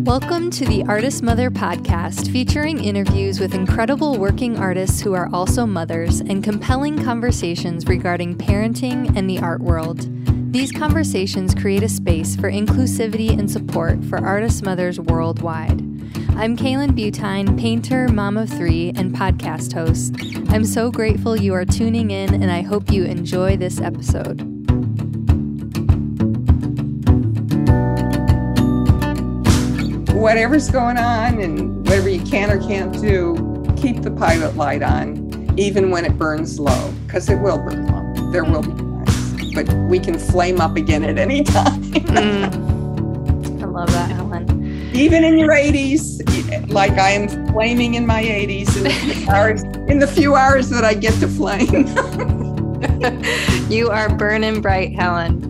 Welcome to the Artist Mother podcast, featuring interviews with incredible working artists who are also mothers and compelling conversations regarding parenting and the art world. These conversations create a space for inclusivity and support for artist mothers worldwide. I'm Kaylin Butine, painter, mom of three, and podcast host. I'm so grateful you are tuning in, and I hope you enjoy this episode. Whatever's going on and whatever you can or can't do, keep the pilot light on, even when it burns low, because it will burn low. There will be times, but we can flame up again at any time. I love that, Helen. Even in your 80s, like I am flaming in my 80s in the few hours that I get to flame. You are burning bright, Helen.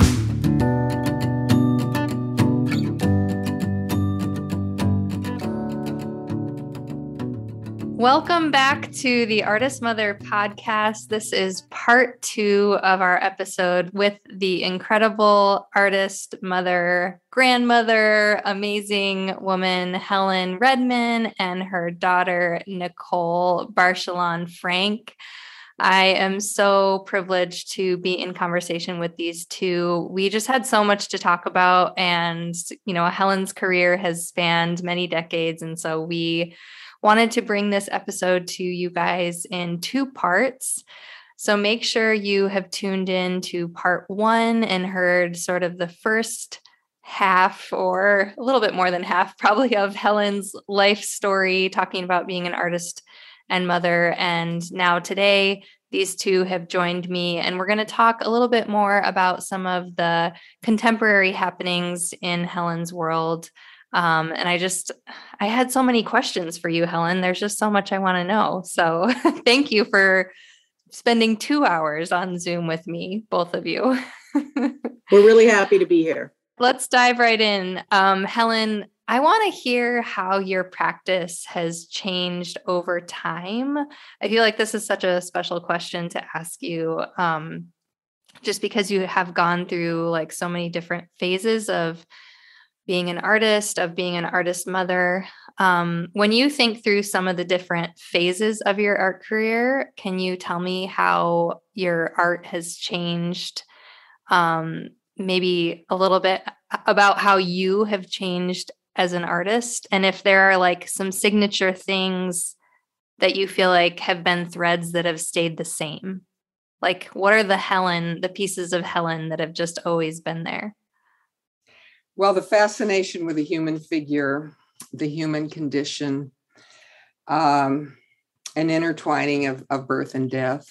Welcome back to the Artist Mother podcast. This is part 2 of our episode with the incredible artist mother, grandmother, amazing woman, Helen Redman, and her daughter, Nicole Barchelon Frank. I am so privileged to be in conversation with these two. We just had so much to talk about, and, Helen's career has spanned many decades, and so we wanted to bring this episode to you guys in 2 parts. So make sure you have tuned in to part 1 and heard sort of the first half, or a little bit more than half probably, of Helen's life story, talking about being an artist and mother. And now today, these two have joined me, and we're going to talk a little bit more about some of the contemporary happenings in Helen's world. And I had so many questions for you, Helen. There's just so much I want to know. So thank you for spending 2 hours on Zoom with me, both of you. We're really happy to be here. Let's dive right in. Helen, I want to hear how your practice has changed over time. I feel like this is such a special question to ask you, just because you have gone through like so many different phases of being an artist, of being an artist mother. When you think through some of the different phases of your art career, can you tell me how your art has changed? Maybe a little bit about how you have changed as an artist, and if there are like some signature things that you feel like have been threads that have stayed the same. Like, what are the pieces of Helen that have just always been there? Well, the fascination with the human figure, the human condition, an intertwining of birth and death.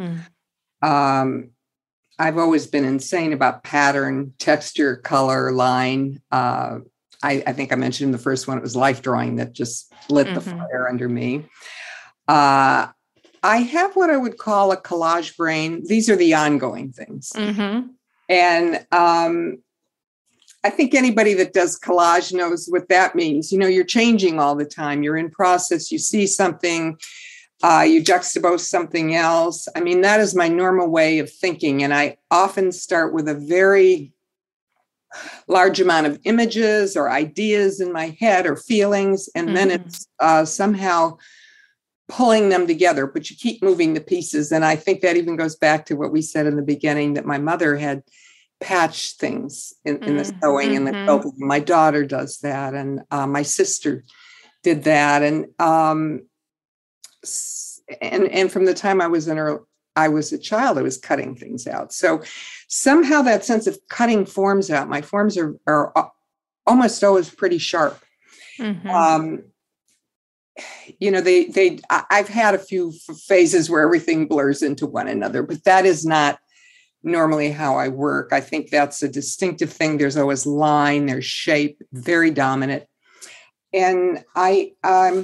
I've always been insane about pattern, texture, color, line. I think I mentioned in the first one, it was life drawing that just lit the fire under me. I have what I would call a collage brain. These are the ongoing things. And I think anybody that does collage knows what that means. You're changing all the time. You're in process. You see something, you juxtapose something else. I mean, that is my normal way of thinking. And I often start with a very large amount of images or ideas in my head or feelings. And then it's somehow pulling them together, but you keep moving the pieces. And I think that even goes back to what we said in the beginning, that my mother had patch things in the sewing and the quilting. My daughter does that, and my sister did that, and from the time I was a child, I was cutting things out. So somehow that sense of cutting forms out. My forms are almost always pretty sharp. I've had a few phases where everything blurs into one another, but that is not normally how I work. I think that's a distinctive thing. There's always line, there's shape, very dominant. And I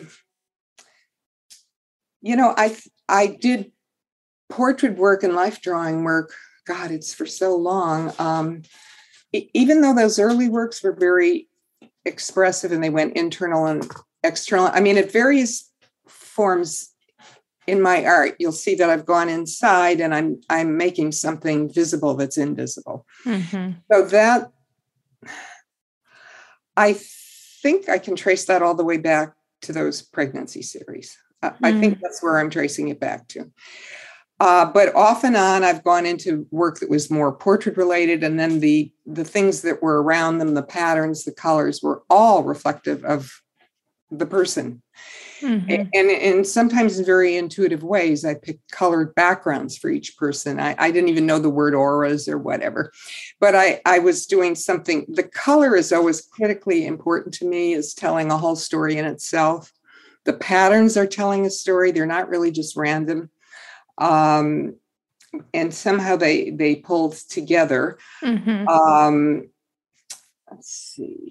did portrait work and life drawing work. God, it's for so long. Even though those early works were very expressive and they went internal and external, I mean, at various forms in my art, you'll see that I've gone inside and I'm making something visible that's invisible. So that, I think I can trace that all the way back to those pregnancy series. I think that's where I'm tracing it back to. But off and on, I've gone into work that was more portrait related. And then the things that were around them, the patterns, the colors were all reflective of the person. And sometimes in very intuitive ways, I picked colored backgrounds for each person. I didn't even know the word auras or whatever, but I was doing something. The color is always critically important to me, is telling a whole story in itself. The patterns are telling a story. They're not really just random. And somehow they pulled together. Let's see.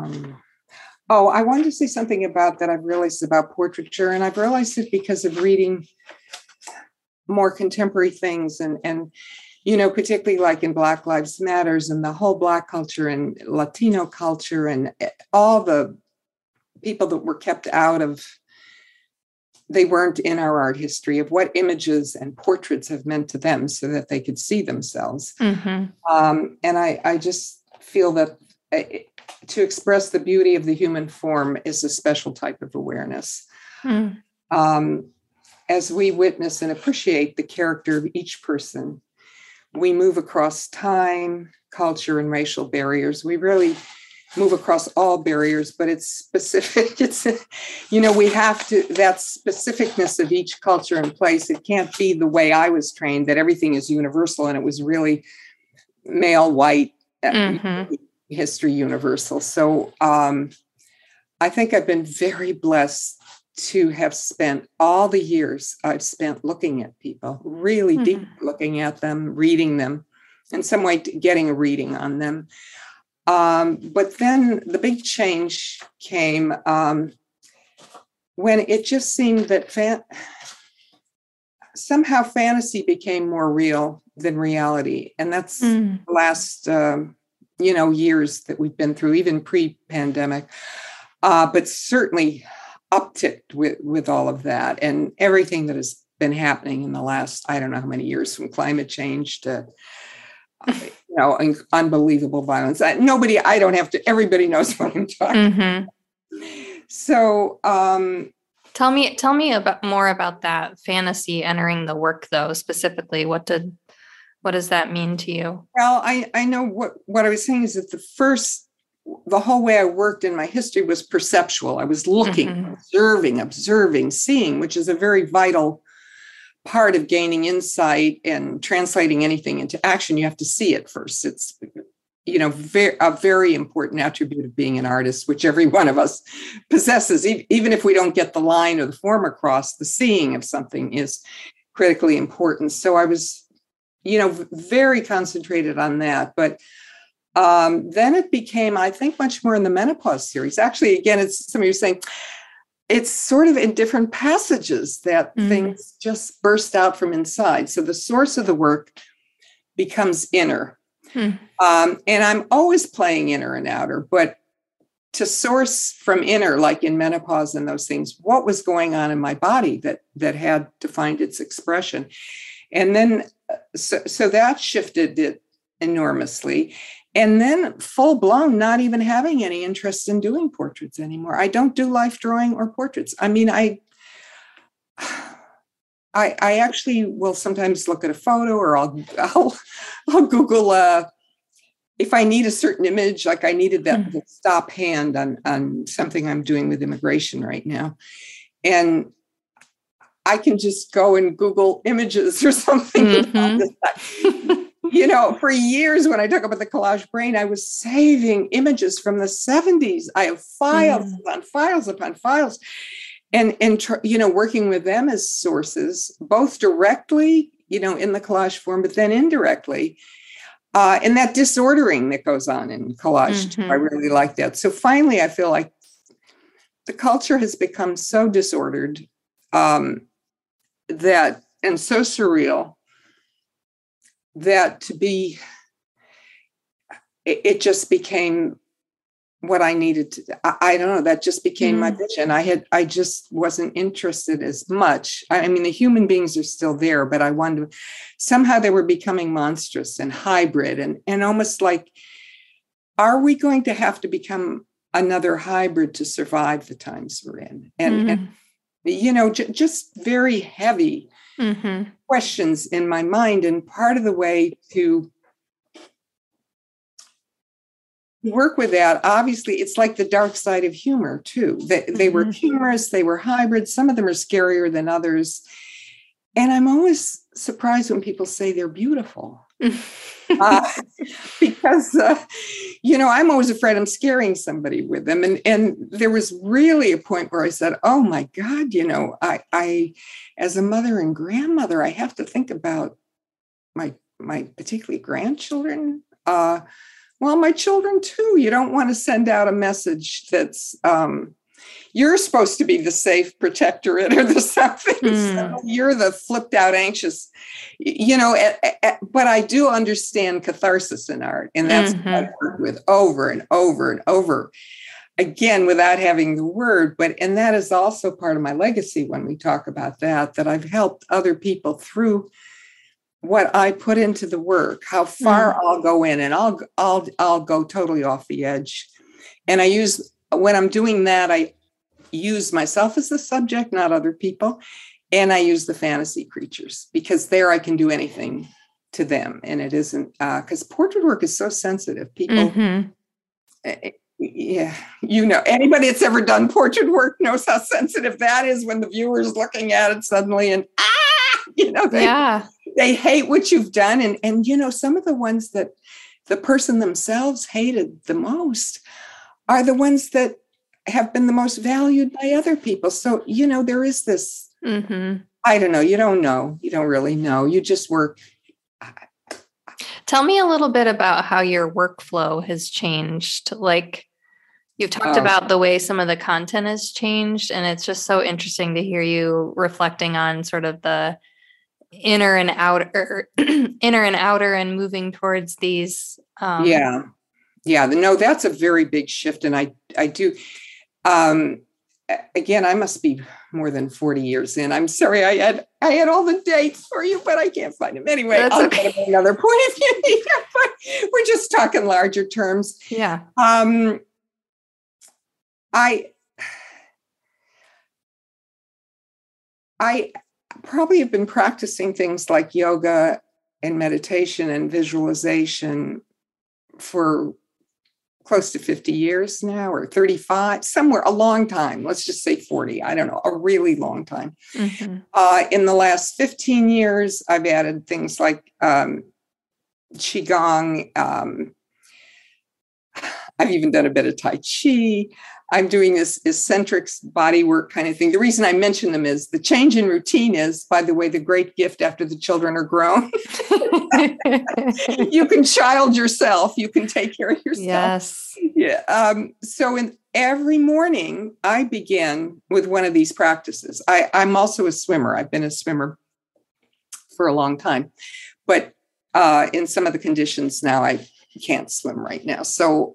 I wanted to say something about that I've realized about portraiture, and I've realized it because of reading more contemporary things and particularly like in Black Lives Matters and the whole Black culture and Latino culture and all the people that were kept out of, they weren't in our art history, of what images and portraits have meant to them so that they could see themselves. And I just feel that to express the beauty of the human form is a special type of awareness. As we witness and appreciate the character of each person, we move across time, culture, and racial barriers. We really move across all barriers, but it's specific. We have to, that specificness of each culture and place. It can't be the way I was trained, that everything is universal and it was really male, white, history universal. So I think I've been very blessed to have spent all the years I've spent looking at people, really deep looking at them, reading them, in some way getting a reading on them. But then the big change came when it just seemed that somehow fantasy became more real than reality. And that's the last, years that we've been through, even pre-pandemic, but certainly upticked with all of that and everything that has been happening in the last, I don't know how many years, from climate change to unbelievable violence. Everybody knows what I'm talking about. So tell me more about that fantasy entering the work, though, specifically. What does that mean to you? Well, I know what I was saying is that the whole way I worked in my history was perceptual. I was looking, observing, seeing, which is a very vital part of gaining insight and translating anything into action. You have to see it first. It's, a very important attribute of being an artist, which every one of us possesses. Even if we don't get the line or the form across, the seeing of something is critically important. So I was, very concentrated on that. But then it became, I think, much more in the menopause series. Actually, again, it's somebody was saying, it's sort of in different passages that things just burst out from inside. So the source of the work becomes inner. And I'm always playing inner and outer, but to source from inner, like in menopause and those things, what was going on in my body that had to find its expression. And then, so that shifted it enormously. And then full blown, not even having any interest in doing portraits anymore. I don't do life drawing or portraits. I mean, I actually will sometimes look at a photo, or I'll Google if I need a certain image, like I needed the stop hand on something I'm doing with immigration right now. And I can just go and Google images or something. For years when I took up at the Collage Brain, I was saving images from the 70s. I have files upon files upon files, and working with them as sources, both directly, in the collage form, but then indirectly, and that disordering that goes on in collage too. I really like that. So finally, I feel like the culture has become so disordered that, and so surreal, that it just became what I needed to. I don't know, that just became my vision. I just wasn't interested as much. I mean, the human beings are still there, but I wanted to, somehow they were becoming monstrous and hybrid and almost like, are we going to have to become another hybrid to survive the times we're in. And you know, just very heavy questions in my mind. And part of the way to work with that, obviously, it's like the dark side of humor, too. They were humorous, they were hybrids. Some of them are scarier than others. And I'm always surprised when people say they're beautiful. Because, you know, I'm always afraid I'm scaring somebody with them. And there was really a point where I said, oh, my God, you know, I as a mother and grandmother, I have to think about my particularly grandchildren. Well, my children, too. You don't want to send out a message that's you're supposed to be the safe protectorate or the something. So you're the flipped out anxious, you know, but I do understand catharsis in art. And that's what I work with over and over and over again, without having the word. And that is also part of my legacy when we talk about that I've helped other people through what I put into the work, how far I'll go in, and I'll go totally off the edge. And when I'm doing that, I use myself as the subject, not other people. And I use the fantasy creatures because there I can do anything to them. And it isn't, because portrait work is so sensitive. People, yeah, you know, anybody that's ever done portrait work knows how sensitive that is when the viewer's looking at it suddenly and, you know, they hate what you've done. And, you know, some of the ones that the person themselves hated the most are the ones that have been the most valued by other people. So, you know, there is this, I don't know. You don't know. You don't really know. You just work. Tell me a little bit about how your workflow has changed. Like you've talked about the way some of the content has changed, and it's just so interesting to hear you reflecting on sort of the inner and outer and moving towards these. No, that's a very big shift. And I do, again, I must be more than 40 years in. I'm sorry, I had all the dates for you, but I can't find them. Anyway, I'll get another point of view. But we're just talking larger terms. Yeah. I probably have been practicing things like yoga and meditation and visualization for close to 50 years now, or 35, somewhere, a long time. Let's just say 40. I don't know, a really long time. In the last 15 years, I've added things like Qigong. I've even done a bit of Tai Chi. I'm doing this eccentrics body work kind of thing. The reason I mention them is the change in routine is, by the way, the great gift after the children are grown. You can child yourself. You can take care of yourself. Yes. Yeah. So every morning I begin with one of these practices. I'm also a swimmer. I've been a swimmer for a long time, but in some of the conditions now, I can't swim right now. So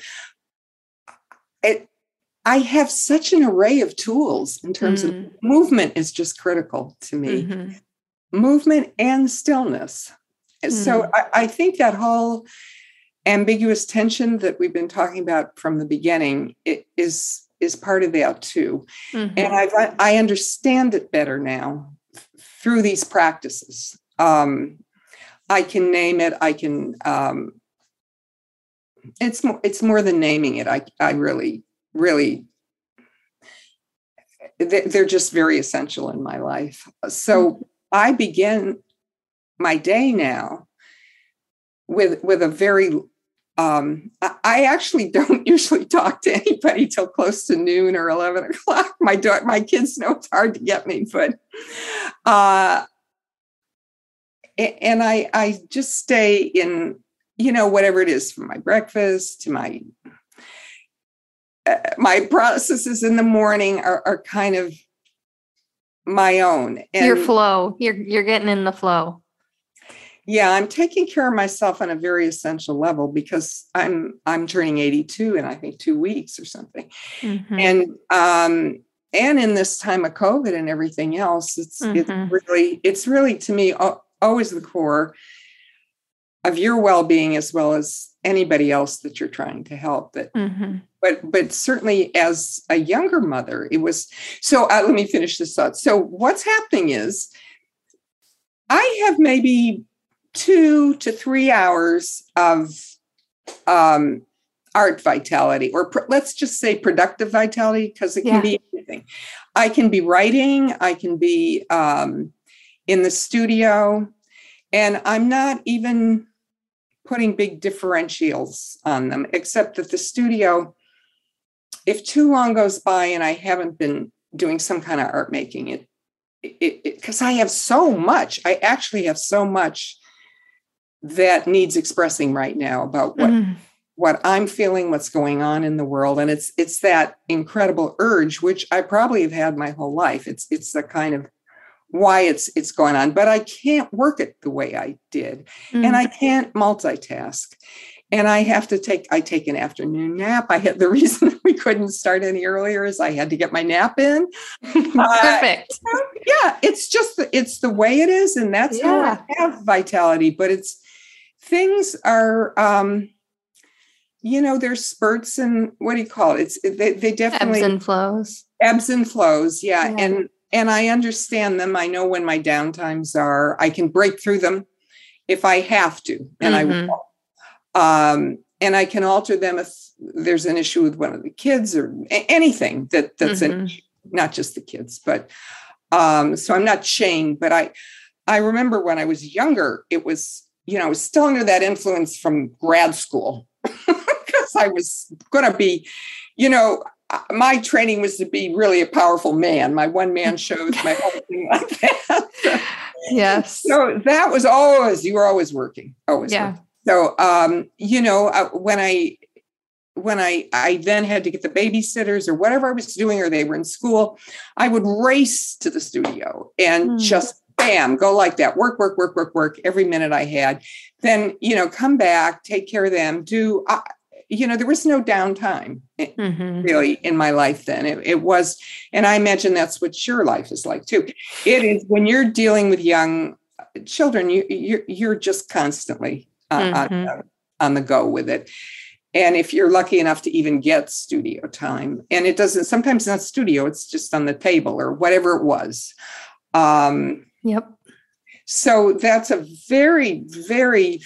I have such an array of tools in terms of movement is just critical to me. Movement and stillness. So I think that whole ambiguous tension that we've been talking about from the beginning is part of that too. And I understand it better now through these practices. I can name it. I can. It's more than naming it. I really, they're just very essential in my life. So I begin my day now with a very, I actually don't usually talk to anybody till close to noon or 11 o'clock. My kids know it's hard to get me, but, and I just stay in, you know, whatever it is, from my breakfast to my processes in the morning are kind of my own. And your flow, you're getting in the flow. Yeah, I'm taking care of myself on a very essential level because I'm turning 82 in I think 2 weeks or something. And in this time of COVID and everything else, it's really to me always the core of your well-being as well as anybody else that you're trying to help. But but certainly as a younger mother, it was. So let me finish this thought. So what's happening is I have maybe 2 to 3 hours of art vitality, or let's just say productive vitality, because it can be anything. I can be writing, I can be in the studio, and I'm not even putting big differentials on them, except that the studio, if too long goes by and I haven't been doing some kind of art making, because I have so much, I actually have so much that needs expressing right now about what I'm feeling, what's going on in the world. And it's that incredible urge, which I probably have had my whole life. It's the kind of why it's going on, but I can't work it the way I did. And I can't multitask. And I take an afternoon nap. The reason we couldn't start any earlier is I had to get my nap in. Perfect. Yeah, it's the way it is. And that's how I have vitality, but things are, there's spurts and what do you call it? They definitely ebbs and flows. Yeah. And I understand them. I know when my downtimes are. I can break through them if I have to, and I will. And I can alter them if there's an issue with one of the kids or anything that's an issue, not just the kids, but so I'm not chained. But I remember when I was younger, it was, I was still under that influence from grad school because I was going to be, my training was to be really a powerful man. My one-man shows, my whole thing like that. Yes. So that was you were always working, always. Yeah. Working. So, when I then had to get the babysitters or whatever I was doing, or they were in school, I would race to the studio and just bam, go like that, work every minute I had. Then, come back, take care of them, there was no downtime really in my life then. It was, and I imagine that's what your life is like too. It is when you're dealing with young children, you're just constantly on the go with it. And if you're lucky enough to even get studio time, and it doesn't, sometimes not studio, it's just on the table or whatever it was. Yep. So that's a very, very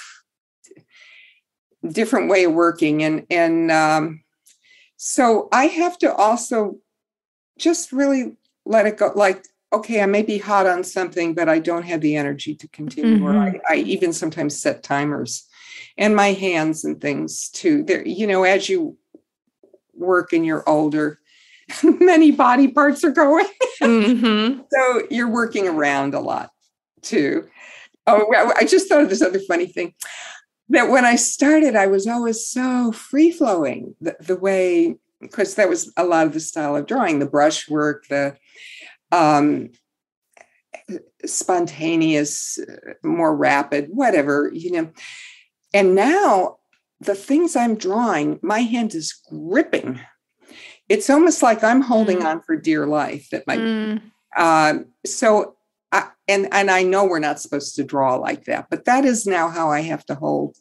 different way of working. And so I have to also just really let it go. Like, okay, I may be hot on something, but I don't have the energy to continue. Or I even sometimes set timers, and my hands and things too. There, as you work and you're older, many body parts are going. So you're working around a lot too. Oh, I just thought of this other funny thing, that when I started, I was always so free flowing the way, because that was a lot of the style of drawing, the brush work, the spontaneous, more rapid, whatever, And now the things I'm drawing, my hand is gripping. It's almost like I'm holding on for dear life. That and I know we're not supposed to draw like that, but that is now how I have to hold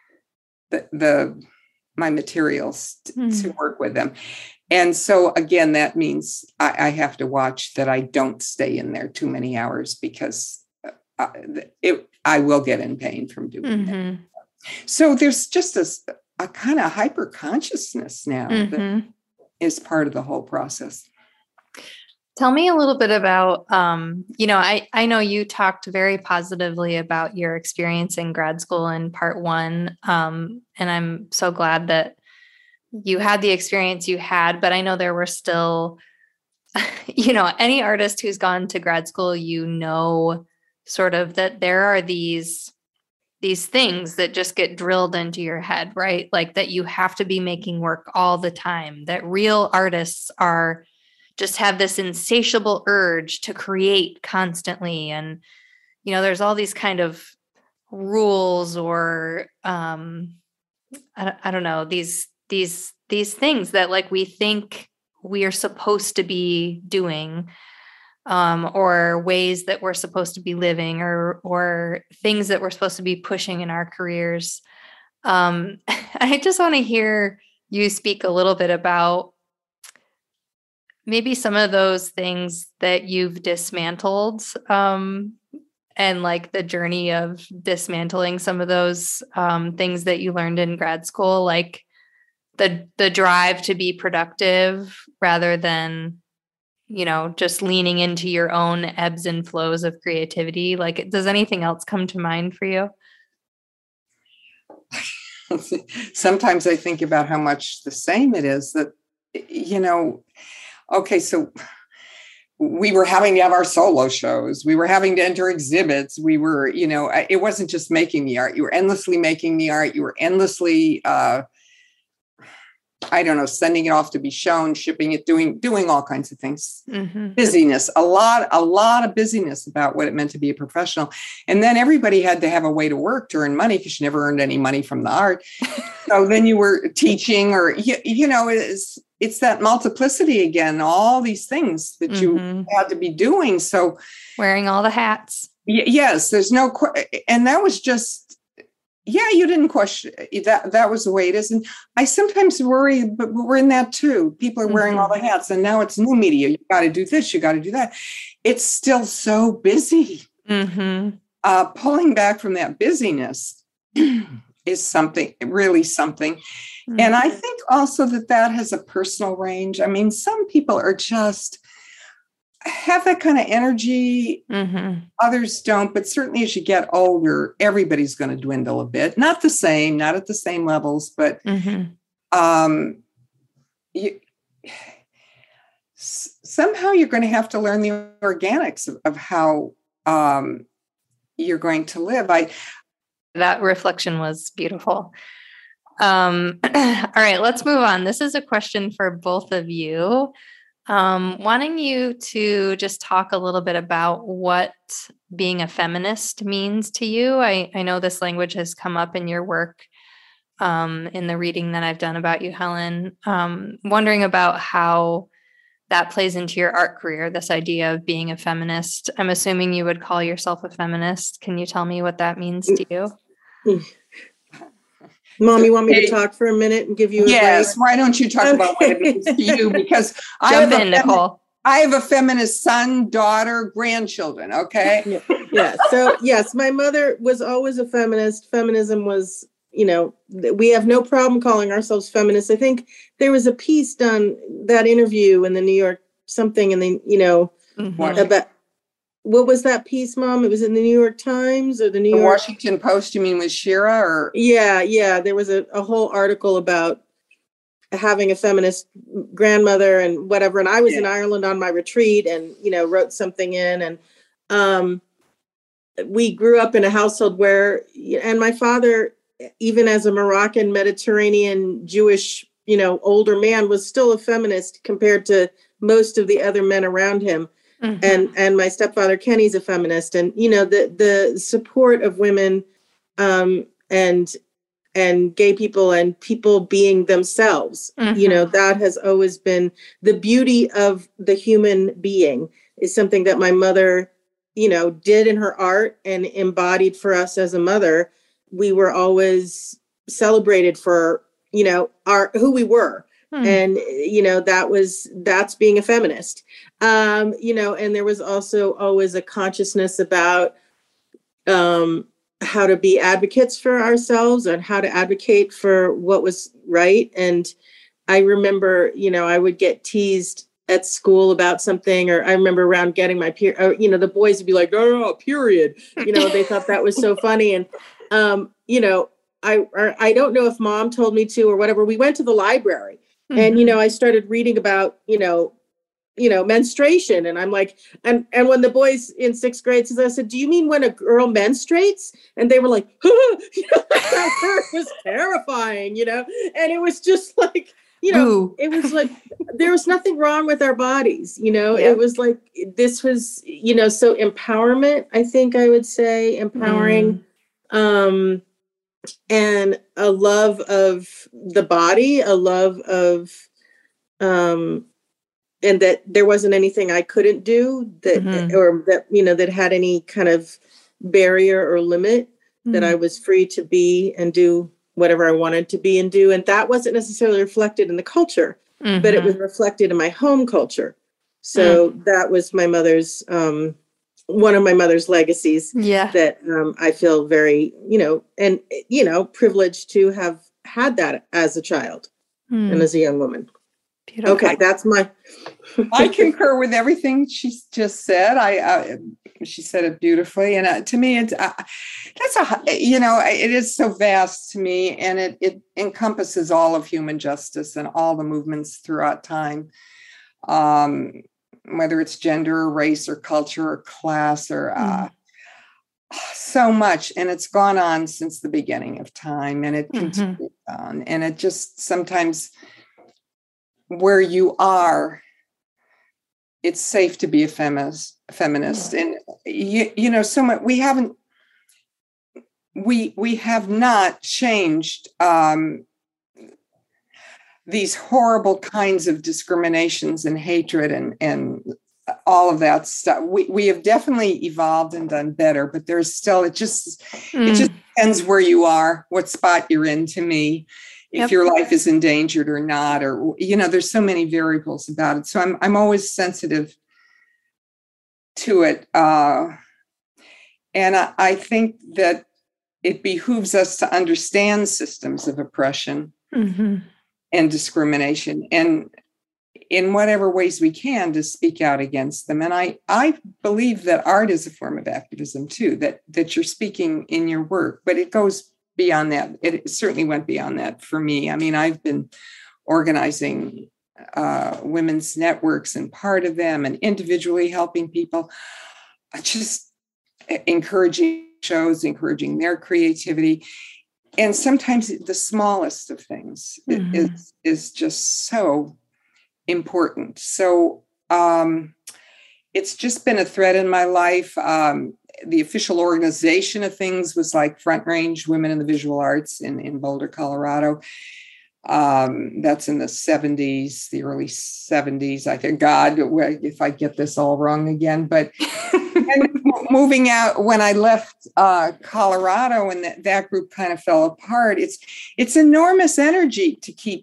my materials to work with them. And so again, that means I have to watch that I don't stay in there too many hours, because I will get in pain from doing that. So there's just a kind of hyper consciousness now that is part of the whole process. Tell me a little bit about, I know you talked very positively about your experience in grad school in part one. And I'm so glad that you had the experience you had, but I know there were still, any artist who's gone to grad school, sort of that there are these things that just get drilled into your head, right? Like that you have to be making work all the time, that real artists just have this insatiable urge to create constantly. And, there's all these kind of rules or, I don't know, these things that like we think we are supposed to be doing, or ways that we're supposed to be living, or things that we're supposed to be pushing in our careers. I just want to hear you speak a little bit about maybe some of those things that you've dismantled, and like the journey of dismantling some of those things that you learned in grad school, like the drive to be productive rather than, just leaning into your own ebbs and flows of creativity. Like, does anything else come to mind for you? Sometimes I think about how much the same it is that, okay, so we were having to have our solo shows. We were having to enter exhibits. We were, it wasn't just making the art. You were endlessly making the art. You were endlessly, sending it off to be shown, shipping it, doing all kinds of things. Mm-hmm. Busyness, a lot of busyness about what it meant to be a professional. And then everybody had to have a way to work to earn money because you never earned any money from the art. So then you were teaching or, it's that multiplicity again, all these things that you had to be doing. So wearing all the hats. Yes, there's no, and that was just, you didn't question that. That was the way it is. And I sometimes worry, but we're in that too. People are wearing all the hats and now it's new media. You got to do this, you got to do that. It's still so busy. Pulling back from that busyness is really something. And I think also that has a personal range. I mean, some people are just have that kind of energy. Others don't, but certainly as you get older, everybody's going to dwindle a bit. Not at the same levels, but somehow you're going to have to learn the organics of how you're going to live. That reflection was beautiful. All right, let's move on. This is a question for both of you. Wanting you to just talk a little bit about what being a feminist means to you. I know this language has come up in your work, in the reading that I've done about you, Helen. Wondering about how that plays into your art career, this idea of being a feminist. I'm assuming you would call yourself a feminist. Can you tell me what that means to you? Mom, you want me to talk for a minute and give you a break? Why don't you talk about what it means to you? Because Nicole. I have a feminist son, daughter, grandchildren, okay? Yeah. So, yes, my mother was always a feminist. Feminism was, we have no problem calling ourselves feminists. I think there was a piece done, that interview in the New York something, and then, about... What was that piece, Mom? It was in the New York Times or the Washington Post, you mean with Shira? Or Yeah. There was a whole article about having a feminist grandmother and whatever. And I was in Ireland on my retreat and, wrote something in. And we grew up in a household where, and my father, even as a Moroccan, Mediterranean, Jewish, older man, was still a feminist compared to most of the other men around him. And my stepfather, Kenny's a feminist, and, the support of women, and gay people and people being themselves, that has always been the beauty of the human being, is something that my mother, did in her art and embodied for us as a mother. We were always celebrated for, who we were. And, that's being a feminist, and there was also always a consciousness about how to be advocates for ourselves and how to advocate for what was right. And I remember, I would get teased at school about something, or I remember around getting my period, the boys would be like, oh, period. They thought that was so funny. And, I don't know if Mom told me to or whatever. We went to the library. And, I started reading about, menstruation. And I'm like, and when the boys in 6th grade says, I said, do you mean when a girl menstruates? And they were like, that word was terrifying, and it was just like, it was like, there was nothing wrong with our bodies, It was like, this was, so empowerment, I think I would say, empowering, and a love of the body, a love of, and that there wasn't anything I couldn't do that, or that, that had any kind of barrier or limit, that I was free to be and do whatever I wanted to be and do. And that wasn't necessarily reflected in the culture, but it was reflected in my home culture. So that was my mother's, one of my mother's legacies that I feel very, privileged to have had that as a child and as a young woman. Beautiful. Okay, that's I concur with everything she just said. She said it beautifully, and to me, it is so vast to me, and it encompasses all of human justice and all the movements throughout time, whether it's gender or race or culture or class or so much, and it's gone on since the beginning of time, and it continues on, and it just sometimes. Where you are, it's safe to be a feminist, and so much we have not changed these horrible kinds of discriminations and hatred and all of that stuff. We have definitely evolved and done better, but there's still it just depends where you are, what spot you're in. To me. If your life is endangered or not, or, there's so many variables about it. So I'm always sensitive to it. And I think that it behooves us to understand systems of oppression and discrimination, and in whatever ways we can to speak out against them. And I believe that art is a form of activism too, that you're speaking in your work, but it goes beyond that. It certainly went beyond that for me. I mean, I've been organizing women's networks and part of them and individually helping people, just encouraging shows, encouraging their creativity. And sometimes the smallest of things is just so important. So it's just been a thread in my life. The official organization of things was like Front Range Women in the Visual Arts in Boulder, Colorado. That's in the 70s, the early 70s. I think, God, if I get this all wrong again, but moving out when I left Colorado and that group kind of fell apart. It's enormous energy to keep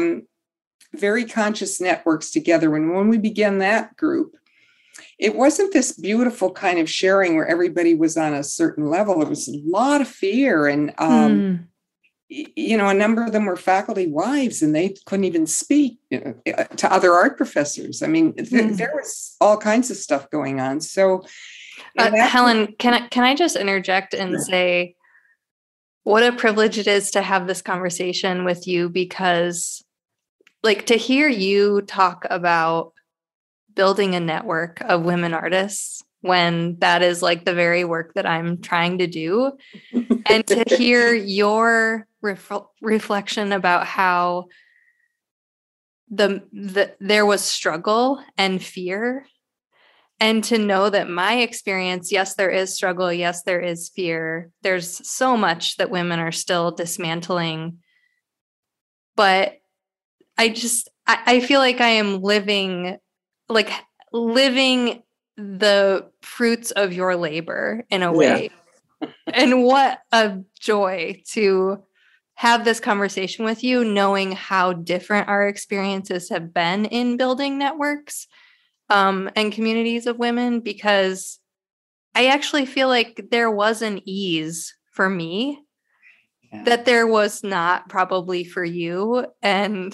very conscious networks together. And when we began that group, it wasn't this beautiful kind of sharing where everybody was on a certain level. It was a lot of fear. And, a number of them were faculty wives and they couldn't even speak to other art professors. I mean, there was all kinds of stuff going on. So, Helen, can I just interject and say what a privilege it is to have this conversation with you, because to hear you talk about building a network of women artists when that is the very work that I'm trying to do. And to hear your reflection about how there was struggle and fear, and to know that my experience, yes, there is struggle. Yes, there is fear. There's so much that women are still dismantling, but I feel like I am living the fruits of your labor in a way. And what a joy to have this conversation with you, knowing how different our experiences have been in building networks and communities of women, because I actually feel like there was an ease for me that there was not probably for you. And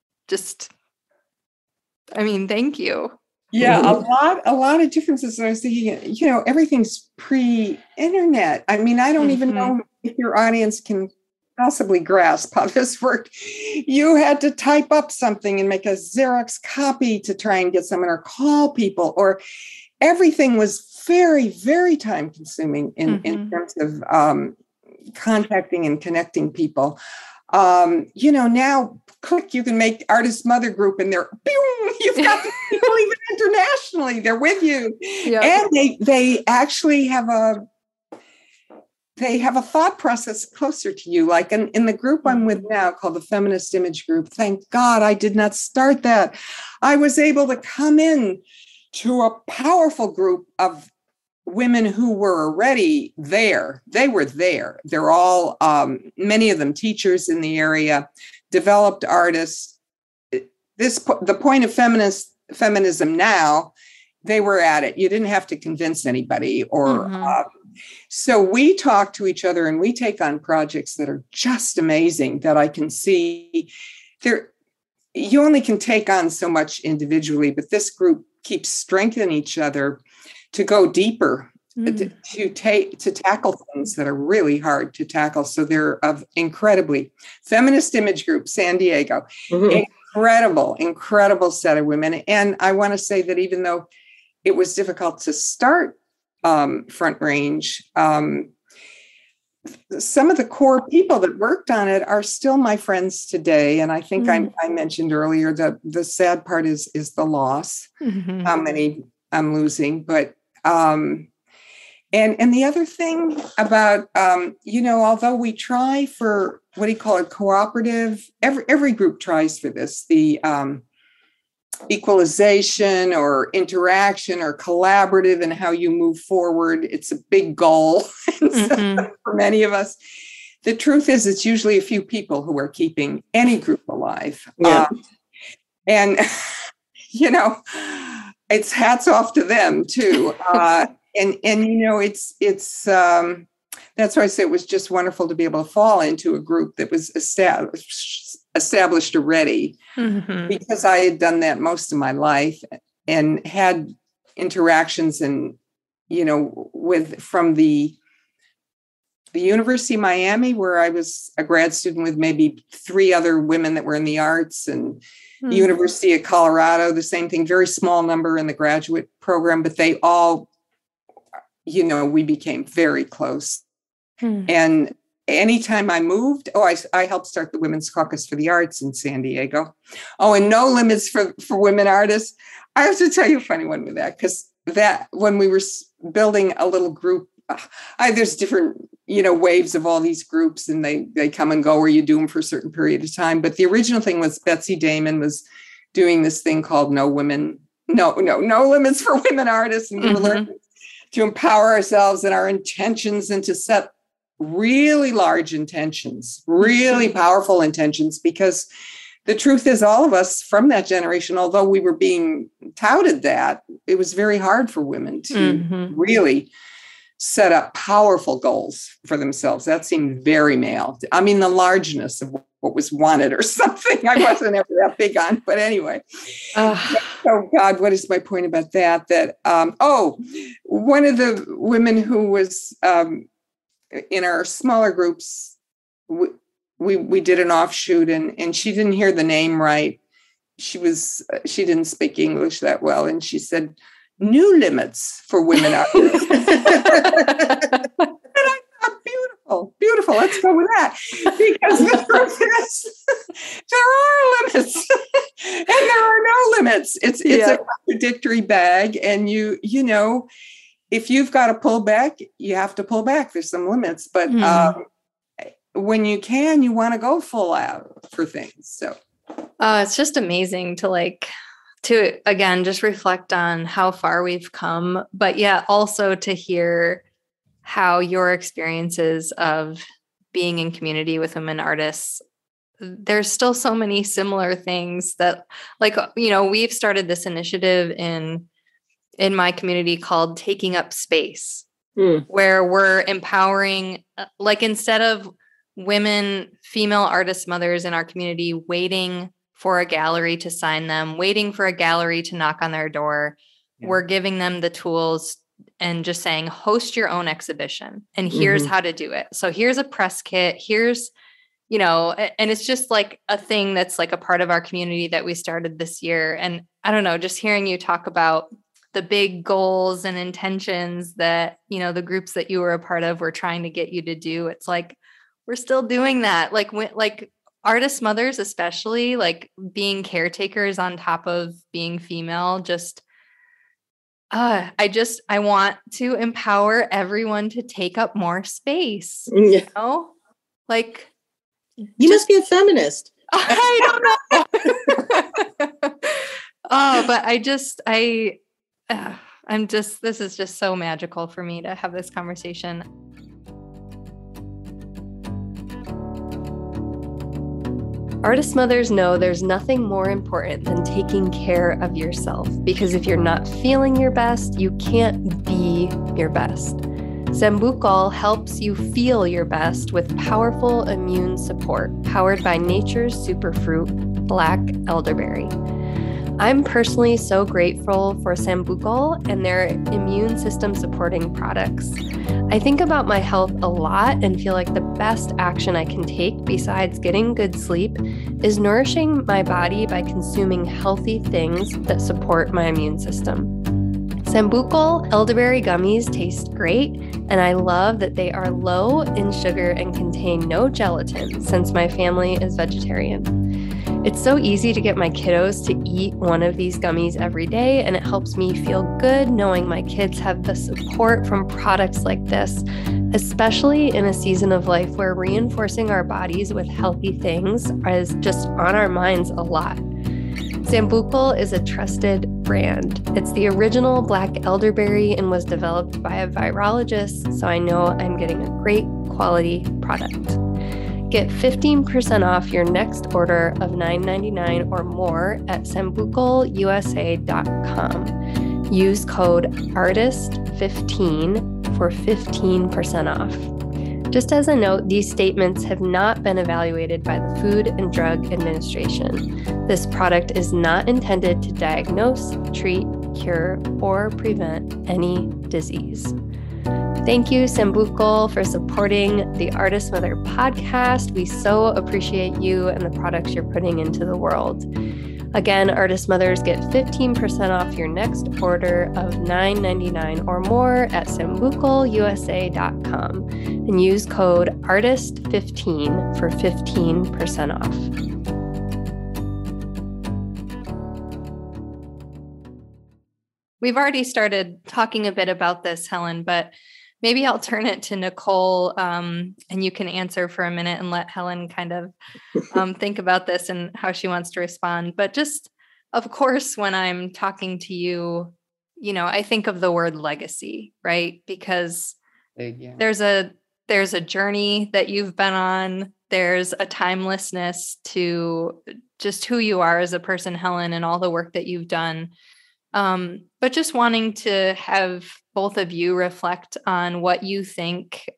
thank you. Yeah, a lot of differences. I was thinking, everything's pre-internet. I mean, I don't even know if your audience can possibly grasp how this worked. You had to type up something and make a Xerox copy to try and get someone, or call people, or everything was very, very time consuming in terms of contacting and connecting people. Now click, you can make Artist Mother Group and they're, boom, you've got people even internationally, they're with you. Yep. And they actually have a thought process closer to you. Like in the group I'm with now called the Feminist Image Group, thank God I did not start that. I was able to come in to a powerful group of women who were already there. They were there. They're all, many of them teachers in the area, developed artists. The point of feminism now, they were at it. You didn't have to convince anybody so we talk to each other and we take on projects that are just amazing that I can see there. You only can take on so much individually, but this group keeps strengthening each other to go deeper, to tackle things that are really hard to tackle. So they're of incredibly feminist image group, San Diego, incredible set of women. And I want to say that even though it was difficult to start Front Range, some of the core people that worked on it are still my friends today. And I think I mentioned earlier that the sad part is the loss, how many I'm losing. But and the other thing about, although we try for, what do you call it, cooperative, every group tries for this, the equalization or interaction or collaborative and how you move forward. It's a big goal for many of us. The truth is, it's usually a few people who are keeping any group alive. Yeah. And, it's hats off to them too. It's that's why I say it was just wonderful to be able to fall into a group that was established already, because I had done that most of my life and had interactions from the University of Miami, where I was a grad student with maybe 3 other women that were in the arts, and the University of Colorado, the same thing, very small number in the graduate program, but they all, we became very close. And anytime I moved, I helped start the Women's Caucus for the Arts in San Diego. And No Limits for women artists. I have to tell you a funny one with that, because when we were building a little group, there's different, waves of all these groups, and they come and go, or you do them for a certain period of time. But the original thing was Betsy Damon was doing this thing called No Limits for Women Artists. And we were learning to empower ourselves and our intentions, and to set really large intentions, really powerful intentions, because the truth is, all of us from that generation, although we were being touted that, it was very hard for women to really set up powerful goals for themselves. That seemed very male. I mean, the largeness of what was wanted or something, I wasn't ever that big on, but anyway. Oh God, what is my point about that? One of the women who was in our smaller groups, we did an offshoot, and she didn't hear the name right. She didn't speak English that well, and she said, New Limits for Women Artists. And I thought, beautiful. Let's go with that, because the truth is, there are limits, and there are no limits. It's a contradictory bag, and if you've got to pull back, you have to pull back. There's some limits, but when you can, you want to go full out for things. So it's just amazing to again, just reflect on how far we've come, but also to hear how your experiences of being in community with women artists, there's still so many similar things that, we've started this initiative in my community called Taking Up Space, where we're empowering, instead of female artist mothers in our community waiting for a gallery to sign them, waiting for a gallery to knock on their door, we're giving them the tools and just saying, host your own exhibition. And here's how to do it. So here's a press kit. Here's, and it's just a thing that's a part of our community that we started this year. And I don't know, just hearing you talk about the big goals and intentions that, the groups that you were a part of were trying to get you to do. It's we're still doing that. Artist mothers, especially being caretakers on top of being female, I want to empower everyone to take up more space. You must be a feminist. I don't know. But This is just so magical for me to have this conversation. Artist mothers know there's nothing more important than taking care of yourself, because if you're not feeling your best, you can't be your best. Sambucol helps you feel your best with powerful immune support, powered by nature's superfruit, black elderberry. I'm personally so grateful for Sambucol and their immune system supporting products. I think about my health a lot and feel like the best action I can take besides getting good sleep is nourishing my body by consuming healthy things that support my immune system. Sambucol elderberry gummies taste great, and I love that they are low in sugar and contain no gelatin since my family is vegetarian. It's so easy to get my kiddos to eat one of these gummies every day, and it helps me feel good knowing my kids have the support from products like this, especially in a season of life where reinforcing our bodies with healthy things is just on our minds a lot. Sambucol is a trusted brand. It's the original black elderberry and was developed by a virologist, so I know I'm getting a great quality product. Get 15% off your next order of $9.99 or more at sambucolusa.com. Use code ARTIST15 for 15% off. Just as a note, these statements have not been evaluated by the Food and Drug Administration. This product is not intended to diagnose, treat, cure, or prevent any disease. Thank you, Sambucol, for supporting the Artist Mother podcast. We so appreciate you and the products you're putting into the world. Again, Artist Mothers get 15% off your next order of $9.99 or more at sambucolusa.com and use code ARTIST15 for 15% off. We've already started talking a bit about this, Helen, but maybe I'll turn it to Nicole, and you can answer for a minute and let Helen kind of think about this and how she wants to respond. But just, of course, when I'm talking to you, I think of the word legacy, right? Because there's a journey that you've been on. There's a timelessness to just who you are as a person, Helen, and all the work that you've done. But just wanting to have both of you reflect on what you think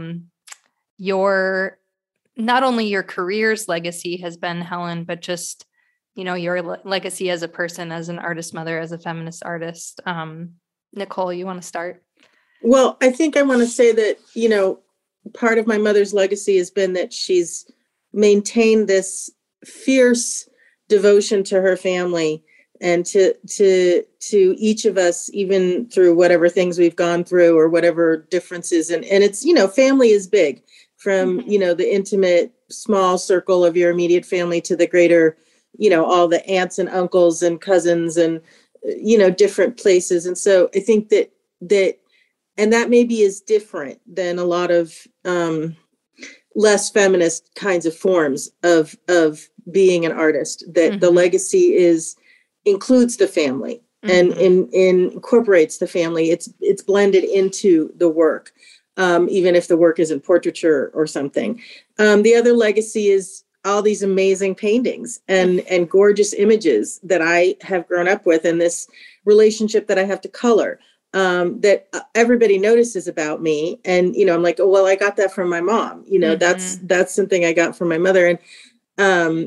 your not only your career's legacy has been, Helen, but just your legacy as a person, as an artist mother, as a feminist artist. Nicole, you want to start? Well, I think I want to say that part of my mother's legacy has been that she's maintained this fierce devotion to her family and to each of us, even through whatever things we've gone through or whatever differences. And it's, family is big, from, the intimate small circle of your immediate family to the greater, all the aunts and uncles and cousins and, different places. And so I think that maybe is different than a lot of less feminist kinds of forms of being an artist, that the legacy includes the family and incorporates the family. It's blended into the work, even if the work isn't portraiture or something. The other legacy is all these amazing paintings and gorgeous images that I have grown up with, and this relationship that I have to color, that everybody notices about me. And, I'm like, oh, well, I got that from my mom. That's something I got from my mother. And,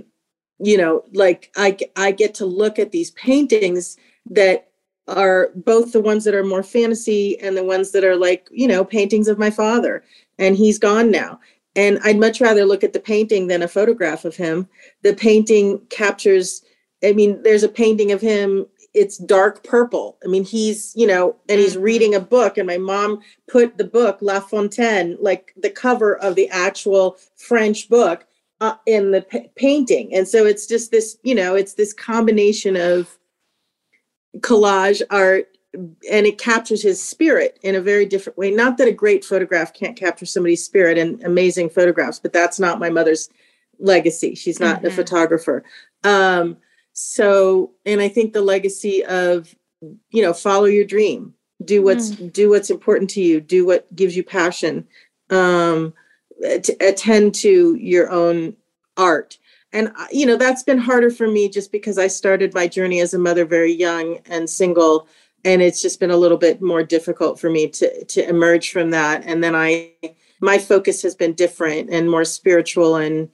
I get to look at these paintings that are both the ones that are more fantasy and the ones that are like, paintings of my father, and he's gone now. And I'd much rather look at the painting than a photograph of him. The painting captures, there's a painting of him. It's dark purple. He's, and he's reading a book, and my mom put the book La Fontaine, like the cover of the actual French book, in the painting. And so it's just this, it's this combination of collage art, and it captures his spirit in a very different way. Not that a great photograph can't capture somebody's spirit, and amazing photographs, but that's not my mother's legacy. She's not a photographer. So, and I think the legacy of, follow your dream, do what's important to you, do what gives you passion, attend to your own art. And, that's been harder for me just because I started my journey as a mother very young and single. And it's just been a little bit more difficult for me to emerge from that. And then my focus has been different and more spiritual, and,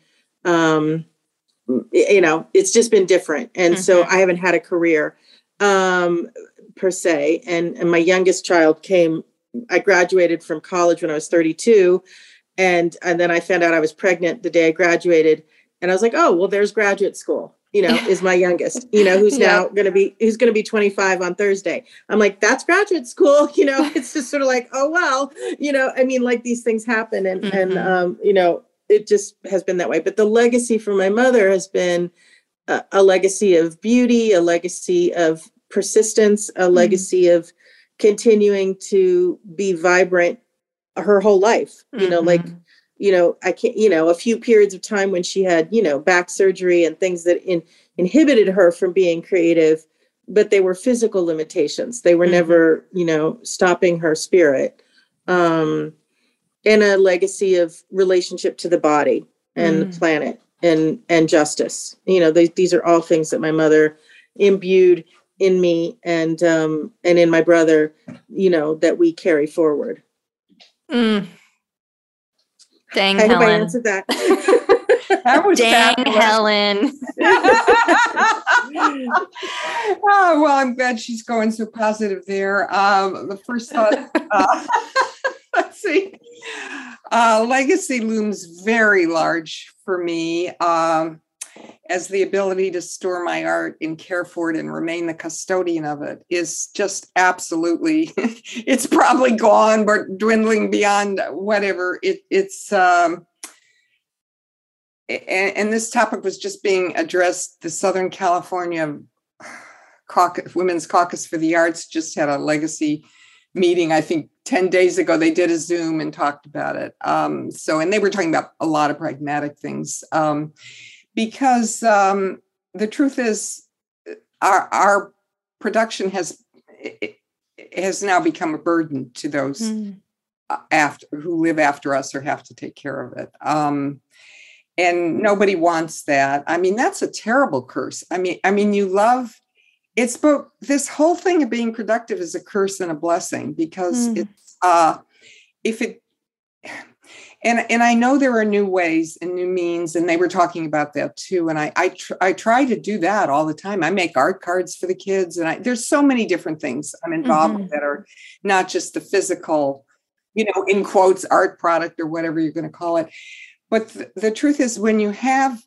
it's just been different. And so I haven't had a career, per se. And my youngest child I graduated from college when I was 32. And then I found out I was pregnant the day I graduated. And I was like, oh, well, there's graduate school, is my youngest, who's now going to be 25 on Thursday. I'm like, that's graduate school. It's just sort of like, oh, well, like these things happen. And it just has been that way. But the legacy for my mother has been a legacy of beauty, a legacy of persistence, a legacy of continuing to be vibrant her whole life, I can't, a few periods of time when she had, back surgery and things that inhibited her from being creative, but they were physical limitations. They were never, stopping her spirit. And a legacy of relationship to the body and the planet and justice. These are all things that my mother imbued in me and in my brother, that we carry forward. Dang, I Helen. hope I answered that. That was Dang, fabulous. Helen. Oh, well, I'm glad she's going so positive there. The first thought, let's see. Legacy looms very large for me, as the ability to store my art and care for it and remain the custodian of it is just absolutely, it's probably gone, but dwindling beyond whatever. It's and this topic was just being addressed. The Southern California Women's Caucus for the Arts just had a legacy meeting, I think 10 days ago. They did a Zoom and talked about it. And they were talking about a lot of pragmatic things. Because the truth is, our production has now become a burden to those who live after us or have to take care of it. And nobody wants that. I mean, that's a terrible curse. I mean, it's both. This whole thing of being productive is a curse and a blessing, because it's if it. And I know there are new ways and new means, and they were talking about that too. And I try to do that all the time. I make art cards for the kids, and there's so many different things I'm involved with that are not just the physical, in quotes, art product or whatever you're going to call it. But the truth is, when you have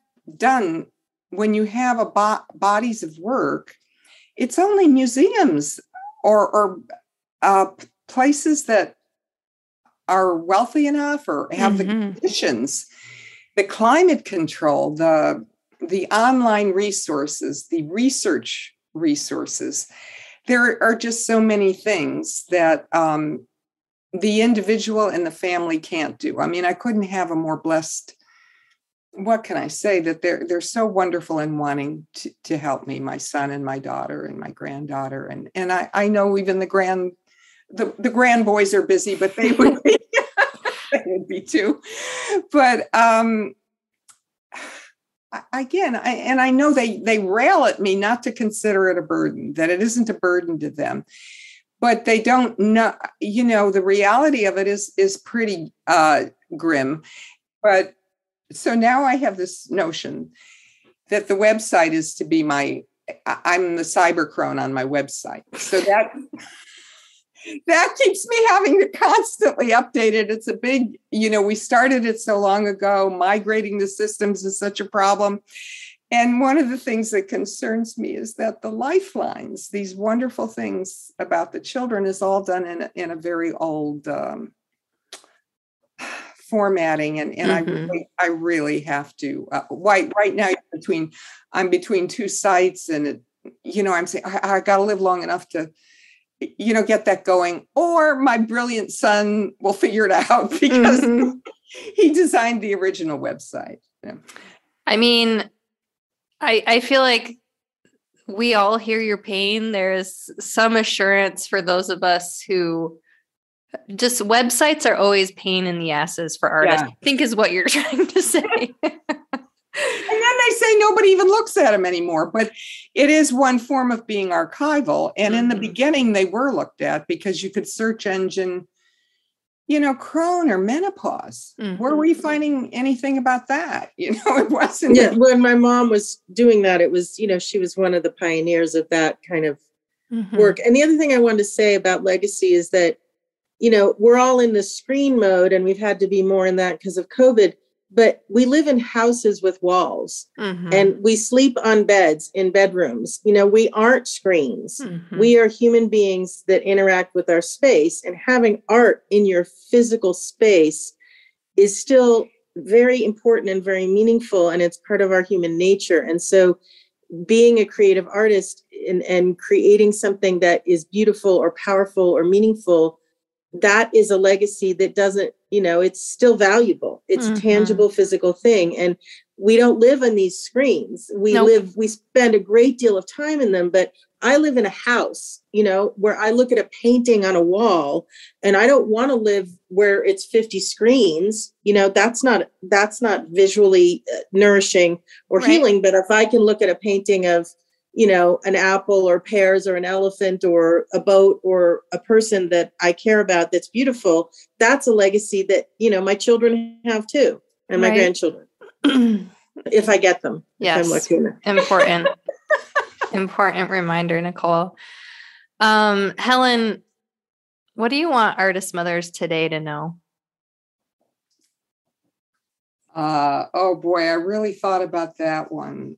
bodies of work, it's only museums or places that are wealthy enough or have the conditions, the climate control, the online resources, the research resources. There are just so many things that the individual and the family can't do. I mean, I couldn't have a more blessed, what can I say, that they're so wonderful in wanting to help me, my son and my daughter and my granddaughter. And I know even the grand boys are busy, but they would be, they would be too. But again, I know they rail at me not to consider it a burden, that it isn't a burden to them, but they don't know, the reality of it is pretty grim. But so now I have this notion that the website is to be I'm the cyber crone on my website. So that keeps me having to constantly update it. It's a big, we started it so long ago. Migrating the systems is such a problem. And one of the things that concerns me is that the lifelines, these wonderful things about the children, is all done in a very old formatting. And I really have to, right now I'm between two sites, and I'm saying I got to live long enough to get that going, or my brilliant son will figure it out, because he designed the original website. Yeah. I mean, I feel like we all hear your pain. There's some assurance for those of us who just websites are always pain in the asses for artists, I think is what you're trying to say. And then they say nobody even looks at them anymore, but it is one form of being archival. And in the beginning, they were looked at because you could search engine, Crohn or menopause. Where were you finding anything about that? It wasn't. Yeah, when my mom was doing that, it was, she was one of the pioneers of that kind of work. And the other thing I wanted to say about legacy is that, we're all in the screen mode and we've had to be more in that because of COVID. But we live in houses with walls and we sleep on beds in bedrooms. We aren't screens. We are human beings that interact with our space, and having art in your physical space is still very important and very meaningful. And it's part of our human nature. And so being a creative artist and creating something that is beautiful or powerful or meaningful, that is a legacy that doesn't, it's still valuable. It's a tangible physical thing. And we don't live on these screens. We spend a great deal of time in them, but I live in a house, where I look at a painting on a wall and I don't want to live where it's 50 screens. That's not visually nourishing or healing. But if I can look at a painting of, an apple or pears or an elephant or a boat or a person that I care about that's beautiful, that's a legacy that, my children have too, and my grandchildren, if I get them. Yes. Important. Important reminder, Nicole. Helen, what do you want artist mothers today to know? Oh boy, I really thought about that one.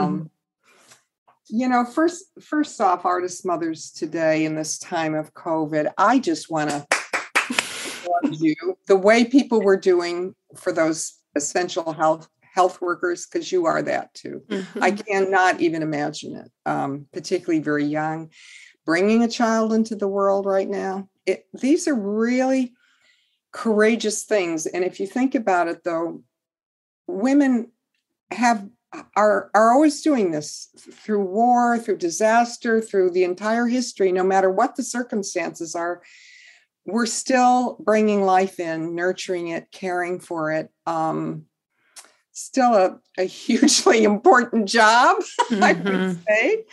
First off, artist mothers today in this time of COVID, I just want to applaud you the way people were doing for those essential health workers, because you are that too. I cannot even imagine it, particularly very young, bringing a child into the world right now. These are really courageous things. And if you think about it, though, women are always doing this through war, through disaster, through the entire history. No matter what the circumstances are, we're still bringing life in, nurturing it, caring for it. Still a hugely important job, I would say.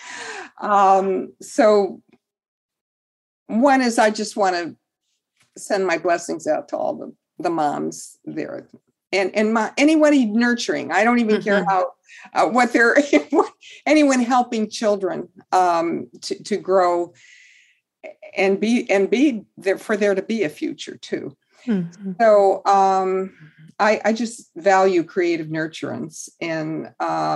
So one is, I just want to send my blessings out to all the moms there. And anybody nurturing, I don't even care how what they're anyone helping children to grow and be there for there to be a future too. So I just value creative nurturance, and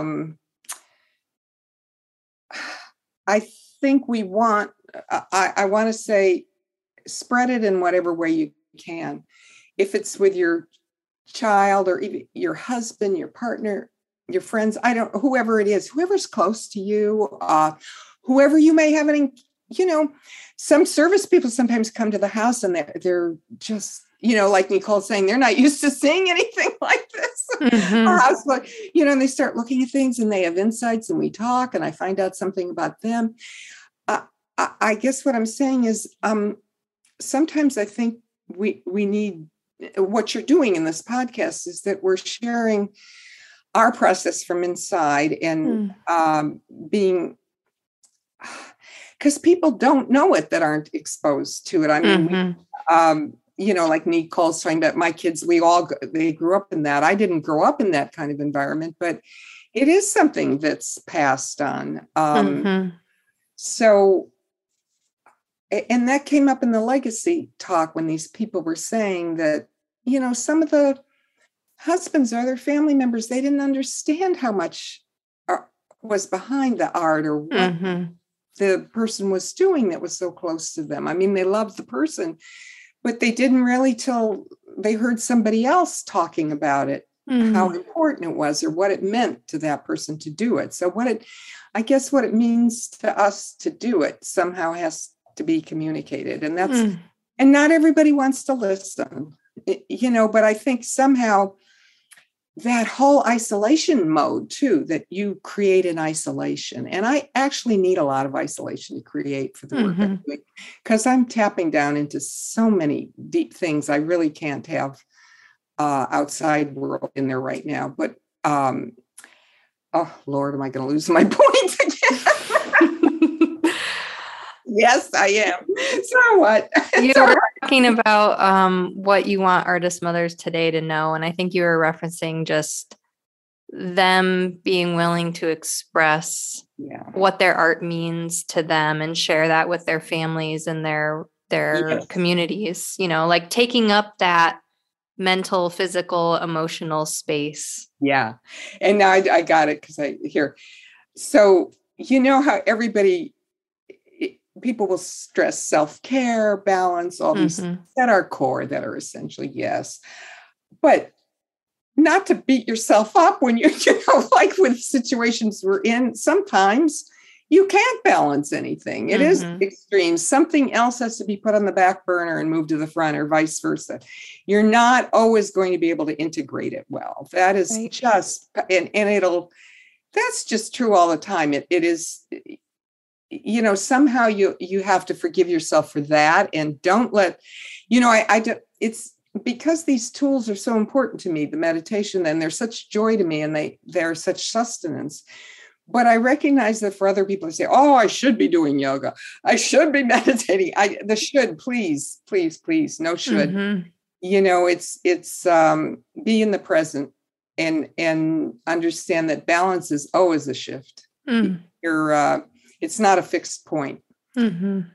I think we want. I want to say, spread it in whatever way you can. If it's with your child or even your husband, your partner, your friends, whoever it is, whoever's close to you, whoever you may have any, some service people sometimes come to the house and they're just, like Nicole's saying, they're not used to seeing anything like this. And they start looking at things and they have insights, and we talk and I find out something about them. I guess what I'm saying is sometimes I think we need, what you're doing in this podcast is that we're sharing our process from inside and being, because people don't know it that aren't exposed to it. I mean, like Nicole's talking about, my kids, they grew up in that. I didn't grow up in that kind of environment, but it is something that's passed on. So, and that came up in the legacy talk when these people were saying that, some of the husbands or their family members, they didn't understand how much was behind the art or what the person was doing that was so close to them. I mean, they loved the person, but they didn't really till they heard somebody else talking about it, how important it was or what it meant to that person to do it. So I guess what it means to us to do it somehow has to be communicated. And that's, and not everybody wants to listen, but I think somehow that whole isolation mode too, that you create in isolation. And I actually need a lot of isolation to create for the work I'm doing, because I'm tapping down into so many deep things I really can't have outside world in there right now. But oh Lord, am I going to lose my point again? Yes, I am. So what? You were talking about what you want artist mothers today to know. And I think you were referencing just them being willing to express what their art means to them and share that with their families and their communities, you know, like taking up that mental, physical, emotional space. Yeah. And now I got it because I hear. So, you know how people will stress self-care, balance, all these things that are core, that are essentially, yes. But not to beat yourself up when you know, like with situations we're in, sometimes you can't balance anything. It is extreme. Something else has to be put on the back burner and moved to the front, or vice versa. You're not always going to be able to integrate it well. That is just, and that's just true all the time. It is, you know, somehow you have to forgive yourself for that, and don't let, you know, it's because these tools are so important to me, the meditation, and they're such joy to me, and they're such sustenance. But I recognize that for other people, they say, oh, I should be doing yoga, I should be meditating. The should, please, no should. You know, it's be in the present and understand that balance is always a shift. It's not a fixed point. Beautiful.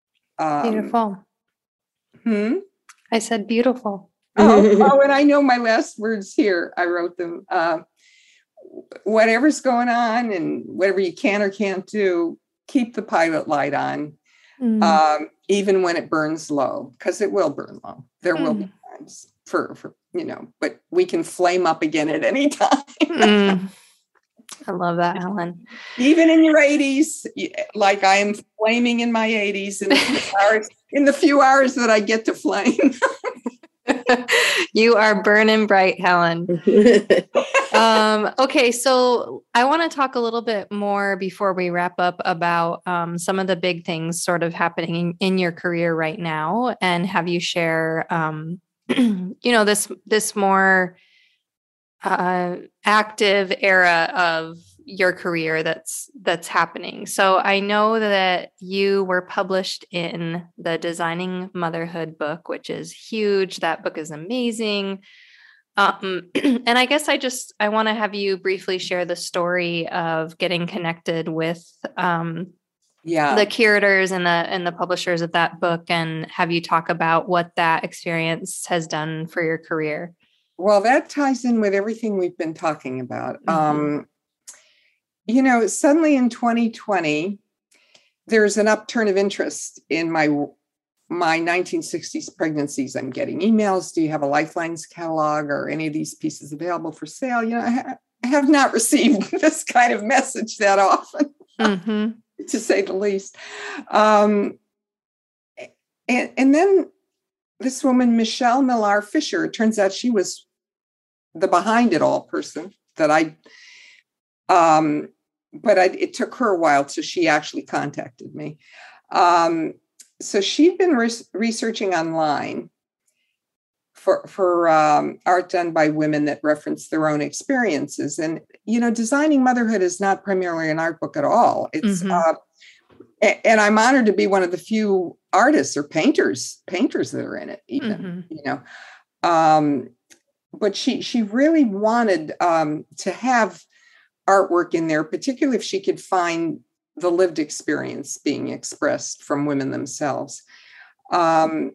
I said beautiful. And I know my last words here. I wrote them. Whatever's going on and whatever you can or can't do, keep the pilot light on, even when it burns low, because it will burn low. There will be times for you know, but we can flame up again at any time. I love that, Helen. Even in your 80s, like I am flaming in my 80s in the few hours that I get to flame. You are burning bright, Helen. Okay, so I want to talk a little bit more before we wrap up about some of the big things sort of happening in your career right now, and have you share, you know, this more active era of your career that's happening. So I know that you were published in the Designing Motherhood book, which is huge. That book is amazing. And I guess I want to have you briefly share the story of getting connected with the curators and the publishers of that book, and have you talk about what that experience has done for your career. Well, that ties in with everything we've been talking about. You know, suddenly in 2020, there's an upturn of interest in my 1960s pregnancies. I'm getting emails. Do you have a Lifelines catalog or any of these pieces available for sale? You know, I have not received this kind of message that often, to say the least. And then this woman, Michelle Millar Fisher, it turns out she was the behind it all person that it took her a while till she actually contacted me. So she'd been researching online for art done by women that reference their own experiences. And, you know, Designing Motherhood is not primarily an art book at all. It's, and I'm honored to be one of the few artists or painters that are in it, even, you know. But she really wanted to have artwork in there, particularly if she could find the lived experience being expressed from women themselves. And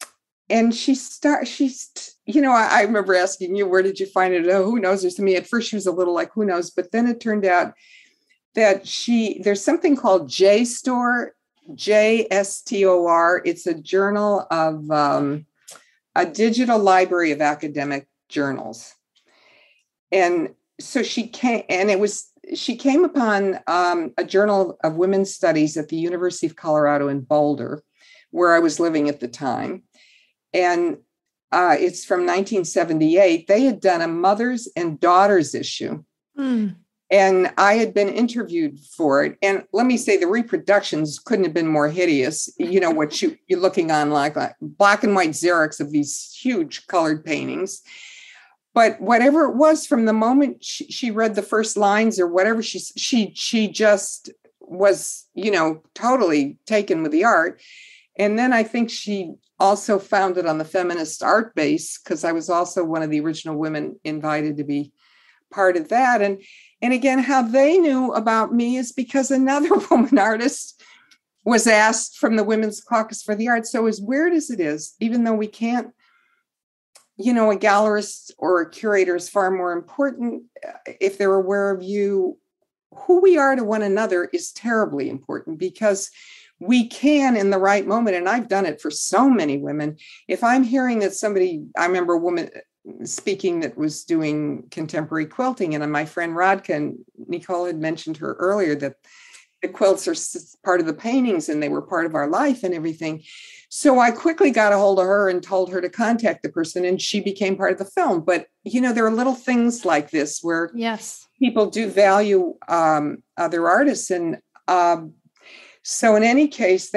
you know, I remember asking you, where did you find it? Oh, who knows? Or to me, at first she was a little like, who knows? But then it turned out that there's something called JSTOR, JSTOR. It's a journal of a digital library of academic journals. And so she came upon a journal of women's studies at the University of Colorado in Boulder, where I was living at the time. And it's from 1978. They had done a mothers and daughters issue. And I had been interviewed for it. And let me say, the reproductions couldn't have been more hideous. You know, what you're looking on like black and white Xerox of these huge colored paintings. But whatever it was, from the moment she read the first lines or whatever, she just was, you know, totally taken with the art. And then I think she also found it on the feminist art base, because I was also one of the original women invited to be part of that. And again, how they knew about me is because another woman artist was asked from the Women's Caucus for the Arts. So as weird as it is, even though we can't, you know, a gallerist or a curator is far more important if they're aware of you. Who we are to one another is terribly important, because we can, in the right moment, and I've done it for so many women, if I'm hearing that somebody, I remember a woman speaking that was doing contemporary quilting, and my friend Radka and Nicole had mentioned her earlier, that the quilts are part of the paintings and they were part of our life and everything. So I quickly got a hold of her and told her to contact the person, and she became part of the film. But, you know, there are little things like this where people do value other artists. And so in any case,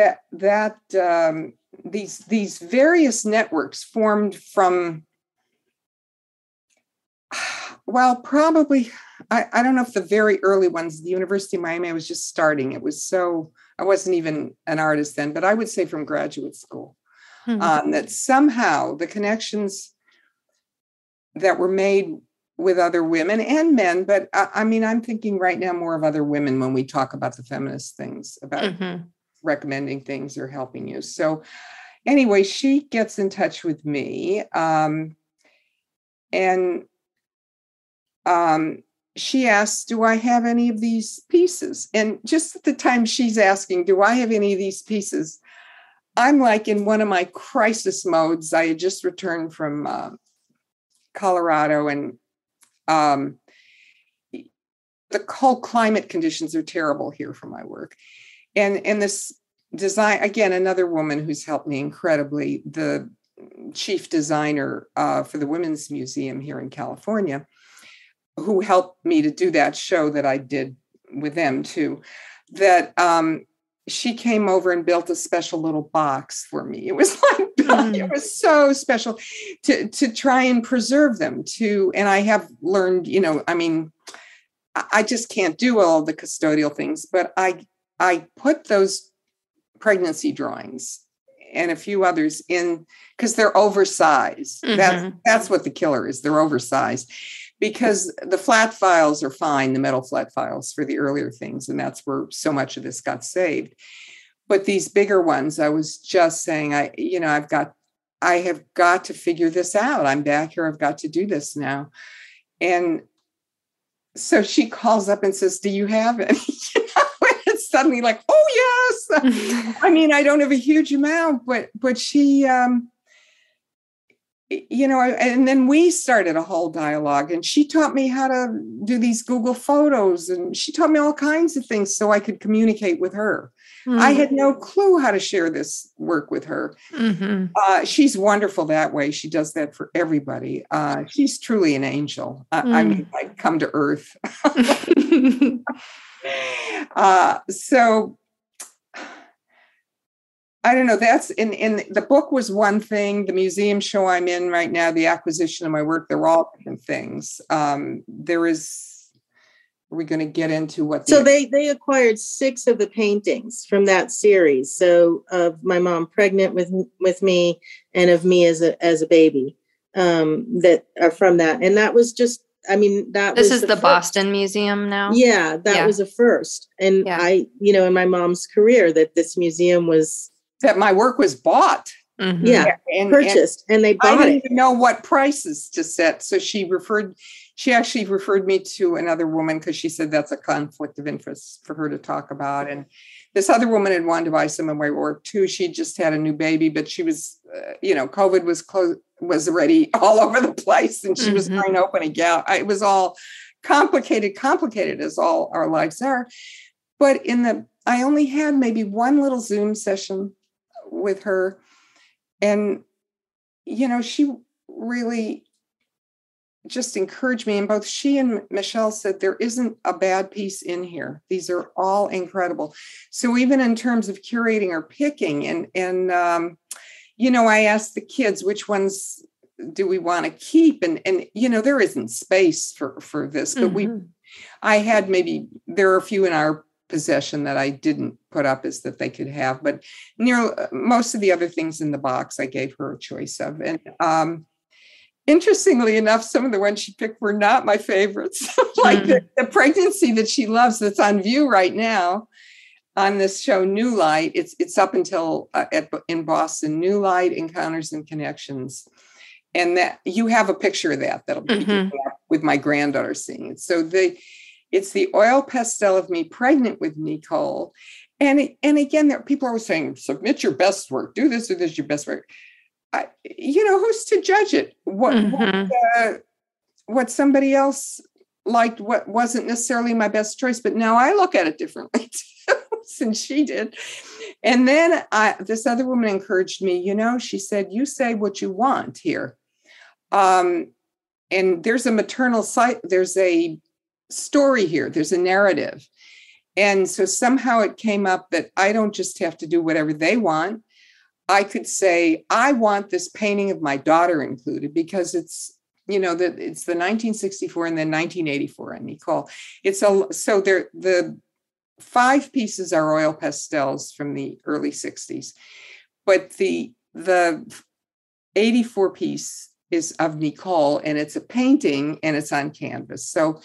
these various networks formed from, well, probably, I don't know if the very early ones, the University of Miami, I was just starting. It was so, I wasn't even an artist then, but I would say from graduate school, that somehow the connections that were made with other women and men, but I mean, I'm thinking right now more of other women when we talk about the feminist things, about recommending things or helping you. So anyway, she gets in touch with me, and she asks, do I have any of these pieces? And just at the time she's asking, do I have any of these pieces? I'm like in one of my crisis modes. I had just returned from Colorado, and the whole climate conditions are terrible here for my work. And this design, again, another woman who's helped me incredibly, the chief designer for the Women's Museum here in California, who helped me to do that show that I did with them too, that she came over and built a special little box for me. It was like, it was so special to try and preserve them too. And I have learned, you know, I mean, I just can't do all the custodial things, but I put those pregnancy drawings and a few others in because they're oversized. That's what the killer is. They're oversized. Because the flat files are fine, the metal flat files for the earlier things, and that's where so much of this got saved. But these bigger ones, I was just saying, I have got to figure this out. I'm back here. I've got to do this now. And so she calls up and says, do you have any? It's suddenly like, oh, yes. I mean, I don't have a huge amount, but she... you know, and then we started a whole dialogue, and she taught me how to do these Google Photos, and she taught me all kinds of things so I could communicate with her. I had no clue how to share this work with her. She's wonderful that way. She does that for everybody. She's truly an angel. I mean, like, come to earth. So I don't know. That's in the book was one thing. The museum show I'm in right now, the acquisition of my work, they're all different things. Are we going to get into what? So they acquired 6 of the paintings from that series. So of my mom pregnant with me, and of me as a baby, that are from that. And that was just, I mean, this is the Boston Museum now. Yeah, that was a first. And I, you know, in my mom's career, that this museum was. That my work was bought. Purchased, and they bought it. I didn't even know what prices to set. So she actually referred me to another woman because she said that's a conflict of interest for her to talk about. And this other woman had wanted to buy some of my work too. She just had a new baby, but she was, you know, COVID was already all over the place, and she was trying to open a gallery. It was all complicated as all our lives are. But I only had maybe one little Zoom session with her. And, she really just encouraged me. And both she and Michelle said, there isn't a bad piece in here. These are all incredible. So even in terms of curating or picking, and I asked the kids, which ones do we want to keep? And there isn't space for this, but there are a few in our possession that I didn't put up as that they could have, but most of the other things in the box I gave her a choice of. And interestingly enough, some of the ones she picked were not my favorites. Like the pregnancy that she loves, that's on view right now on this show, New Light. It's up until in Boston, New Light, Encounters and Connections. And that you have a picture of that'll be with my granddaughter seeing it. So it's the oil pastel of me pregnant with Nicole. And again, people are always saying, submit your best work, do this or this, your best work. Who's to judge it? What somebody else liked, what wasn't necessarily my best choice, but now I look at it differently too, since she did. And then this other woman encouraged me, she said, you say what you want here. And there's a maternal site, there's a story here, there's a narrative. And so somehow it came up that I don't just have to do whatever they want. I could say, I want this painting of my daughter included, because it's, it's the 1964 and then 1984 on Nicole. The 5 pieces are oil pastels from the early 60s, but the 84 piece is of Nicole, and it's a painting and it's on canvas. So,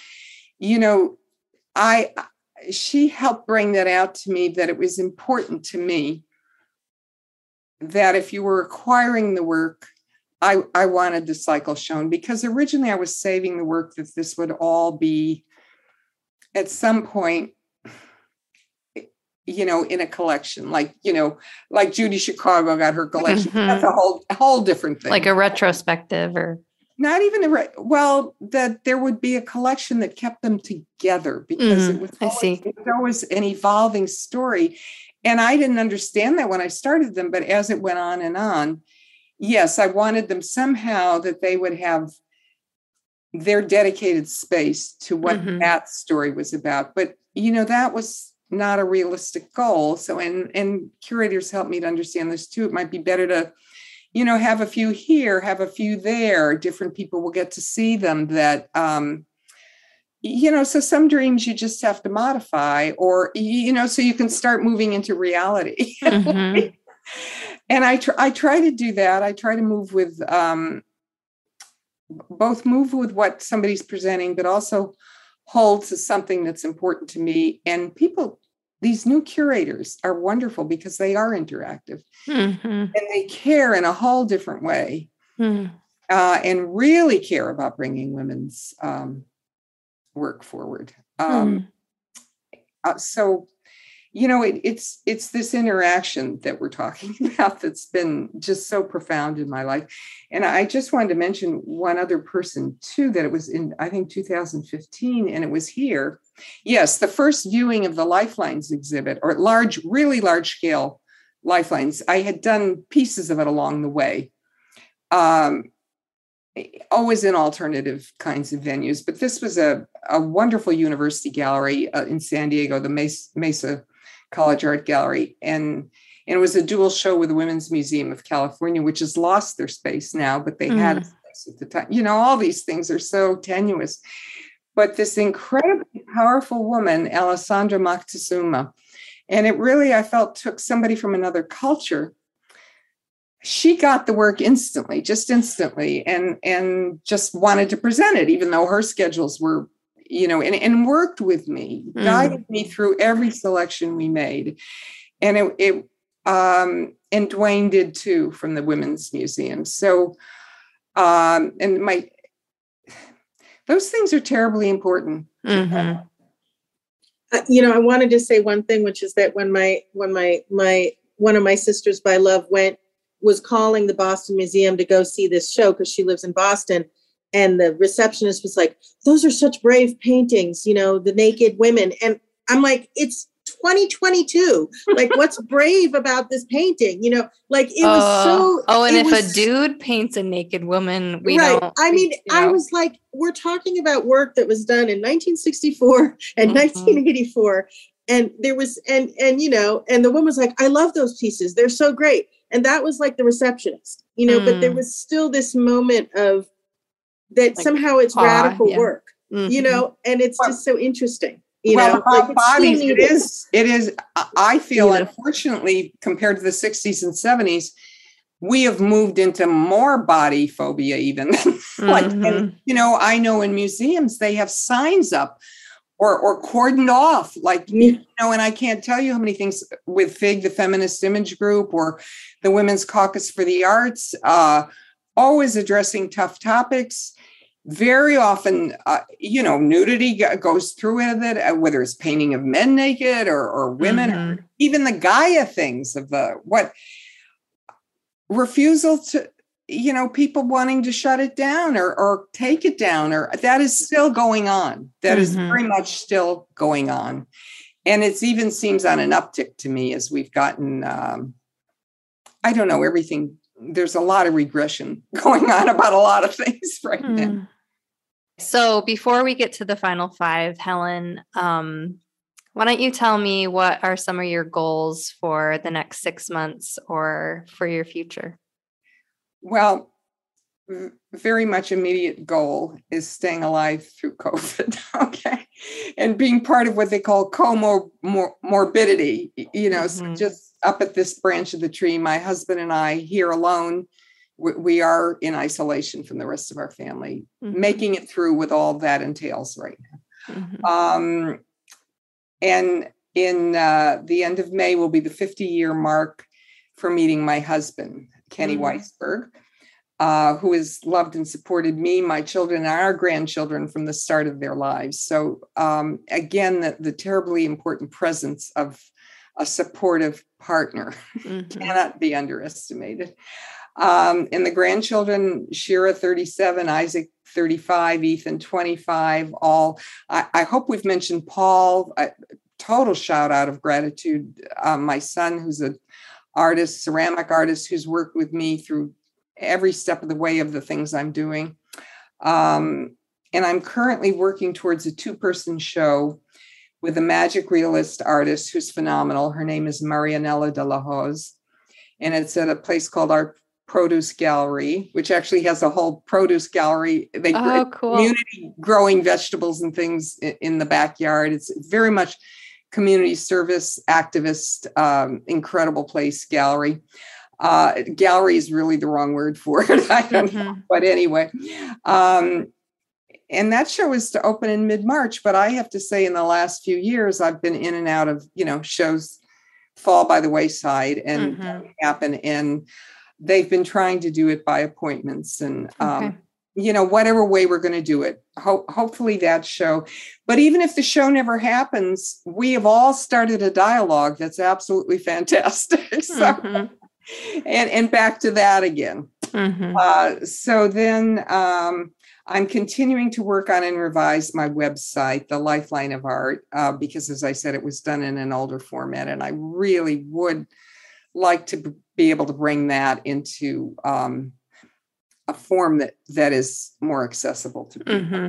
she helped bring that out to me, that it was important to me that if you were acquiring the work, I wanted the cycle shown, because originally I was saving the work that this would all be at some point, in a collection, like Judy Chicago got her collection. That's a whole different thing. Like a retrospective, or not even that there would be a collection that kept them together, because it was always an evolving story. And I didn't understand that when I started them, but as it went on and on, yes, I wanted them somehow that they would have their dedicated space to what that story was about. But, that was not a realistic goal. So, and curators helped me to understand this too. It might be better to, have a few here, have a few there. Different people will get to see them that, so some dreams you just have to modify, or, so you can start moving into reality. And I try to do that. I try to move with, both move with what somebody's presenting, but also hold to something that's important to me. And these new curators are wonderful because they are interactive and they care in a whole different way, and really care about bringing women's work forward. So, it's this interaction that we're talking about that's been just so profound in my life. And I just wanted to mention one other person too, that it was in, I think, 2015, and it was here. Yes, the first viewing of the Lifelines exhibit, or really large scale Lifelines. I had done pieces of it along the way. Always in alternative kinds of venues, but this was a wonderful university gallery in San Diego, the Mesa College Art Gallery, and it was a dual show with the Women's Museum of California, which has lost their space now, but they had a space at the time. All these things are so tenuous, but this incredibly powerful woman, Alessandra Moctezuma, and it really, I felt, took somebody from another culture. She got the work instantly, and just wanted to present it, even though her schedules were, and worked with me, guided me through every selection we made. And and Dwayne did too, from the Women's Museum. So, those things are terribly important. I wanted to say one thing, which is that when one of my sisters by love was calling the Boston Museum to go see this show, because she lives in Boston, and the receptionist was like, "Those are such brave paintings, the naked women." And I'm like, it's 2022. Like, what's brave about this painting? You know, like it was so. And if a dude paints a naked woman, we right. don't. I mean, I was like, we're talking about work that was done in 1964 and 1984. And there was, and you know, and the woman was like, I love those pieces. They're so great. And that was like the receptionist, you know, but there was still this moment of that, like, somehow it's radical work, you know, and it's just so interesting. You know, like bodies, it is, I feel, unfortunately, compared to the 60s and 70s, we have moved into more body phobia even. Like, and, you know, I know in museums, they have signs up or cordoned off, like, you know, and I can't tell you how many things with FIG, the Feminist Image Group, or the Women's Caucus for the Arts, always addressing tough topics. Very often, you know, nudity goes through with it, whether it's painting of men naked or women, or even the Gaia things of the refusal to, you know, people wanting to shut it down or take it down, or that is still going on. That is very much still going on. And it even seems on an uptick to me as we've gotten, I don't know, everything. There's a lot of regression going on about a lot of things right now. So before we get to the final five, Helen, why don't you tell me what are some of your goals for the next 6 months or for your future? Well, very much immediate goal is staying alive through COVID, okay? And being part of what they call comorbidity, you know, so just up at this branch of the tree, my husband and I here alone, we are in isolation from the rest of our family, making it through with all that entails right now. And in the end of May will be the 50-year mark for meeting my husband, Kenny Weisberg, who has loved and supported me, my children, and our grandchildren from the start of their lives. So again, the terribly important presence of a supportive partner cannot be underestimated. And the grandchildren, Shira, 37, Isaac, 35, Ethan, 25, all. I hope we've mentioned Paul. Total shout out of gratitude. My son, who's an artist, ceramic artist, who's worked with me through every step of the way of the things I'm doing. And I'm currently working towards a 2-person show with a magic realist artist who's phenomenal. Her name is Marianella de la Hoz. And it's at a place called Art Produce Gallery, which actually has a whole produce gallery. They cool. Community growing vegetables and things in the backyard. It's very much community service, activist, incredible place, gallery. Gallery is really the wrong word for it. I don't know. But anyway, and that show is to open in mid-March. But I have to say, in the last few years, I've been in and out of, you know, shows fall by the wayside and happen. And they've been trying to do it by appointments and, you know, whatever way we're going to do it. Hopefully that show. But even if the show never happens, we have all started a dialogue that's absolutely fantastic. So, and back to that again. So then I'm continuing to work on and revise my website, The Lifeline of Art, because, as I said, it was done in an older format. And I really would like to be able to bring that into a form that is more accessible to people.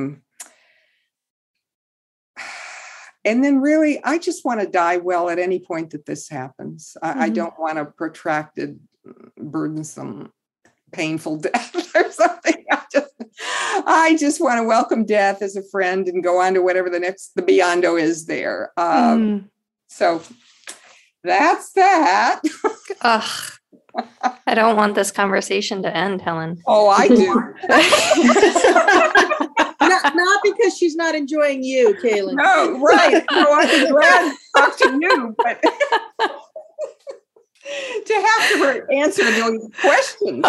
And then really, I just want to die well at any point that this happens. I don't want a protracted, burdensome, painful death or something. I just want to welcome death as a friend and go on to whatever the beyondo is there. So that's that. Ugh. I don't want this conversation to end, Helen. Oh, I do. not because she's not enjoying you, Kaylin. No, right. No, I'm glad to talk to you, but to have to answer those questions.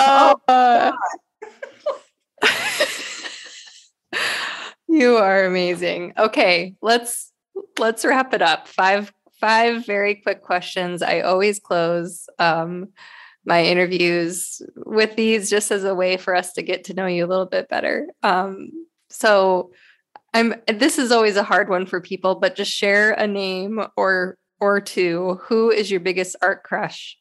You are amazing. Okay, let's wrap it up. Five very quick questions. I always close my interviews with these just as a way for us to get to know you a little bit better. So This is always a hard one for people, but just share a name or two. Who is your biggest art crush?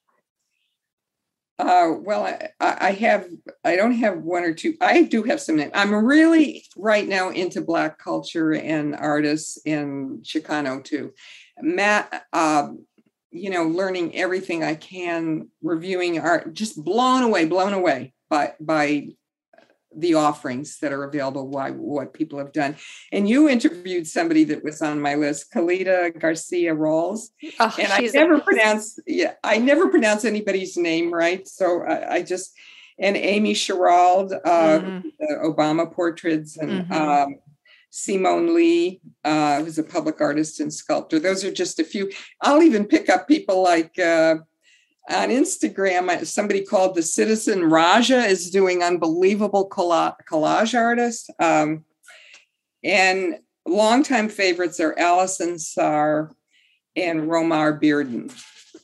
Well, I don't have one or two. I do have some names. I'm really right now into Black culture and artists in Chicano too. Matt, learning everything I can, reviewing art, just blown away by the offerings that are available, what people have done. And you interviewed somebody that was on my list, Kalita Garcia Rawls. Oh, and I never pronounce anybody's name right. So and Amy Sherald, the Obama portraits, and Simone Lee, who's a public artist and sculptor. Those are just a few. I'll even pick up people like on Instagram, somebody called the Citizen Raja is doing unbelievable collage artists. And longtime favorites are Alison Saar and Romar Bearden.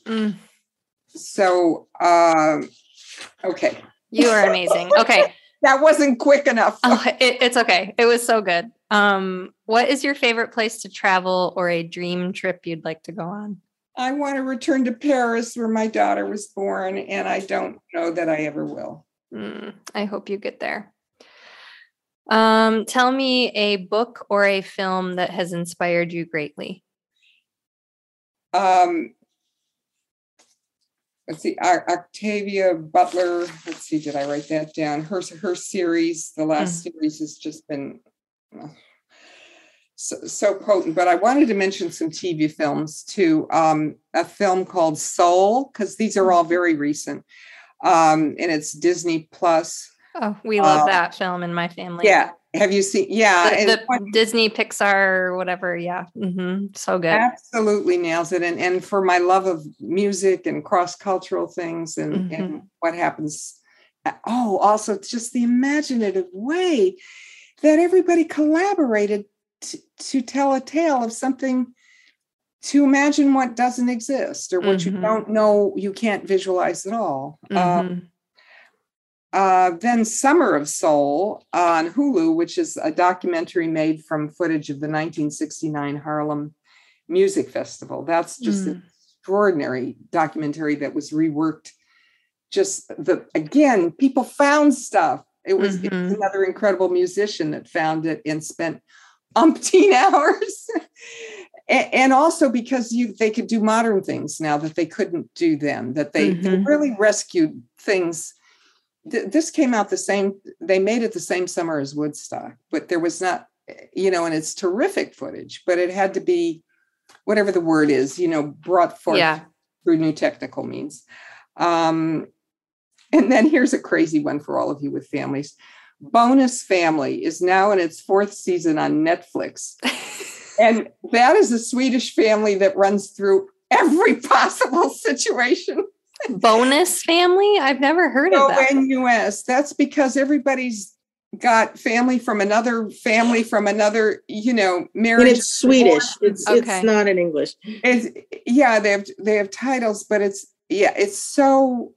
So, okay. You are amazing. Okay. That wasn't quick enough. Oh, it's okay. It was so good. What is your favorite place to travel or a dream trip you'd like to go on? I want to return to Paris where my daughter was born, and I don't know that I ever will. I hope you get there. Tell me a book or a film that has inspired you greatly. Let's see, Octavia Butler. Let's see, did I write that down? Her series, the last series has just been so potent. But I wanted to mention some TV films too. A film called Soul, because these are all very recent, and it's Disney Plus. Oh, we love that film in my family. Yeah, have you seen? Yeah, the Disney Pixar, whatever. Yeah, so good. Absolutely nails it. And for my love of music and cross-cultural things and what happens. Oh, also just the imaginative way that everybody collaborated to tell a tale of something, to imagine what doesn't exist or what you don't know, you can't visualize at all. Then Summer of Soul on Hulu, which is a documentary made from footage of the 1969 Harlem Music Festival. That's just an extraordinary documentary that was reworked. Again, people found stuff. It was another incredible musician that found it and spent umpteen hours. And also because they could do modern things now that they couldn't do then, that they really rescued things. This came out they made it the same summer as Woodstock, but there was not, and it's terrific footage, but it had to be, whatever the word is, brought forth through new technical means. And then here's a crazy one for all of you with families. Bonus Family is now in its 4th season on Netflix. And that is a Swedish family that runs through every possible situation. Bonus Family? I've never heard of that. ONUS. That's because everybody's got family from another, marriage. And it's Swedish. It's not in English. They have titles, but it's so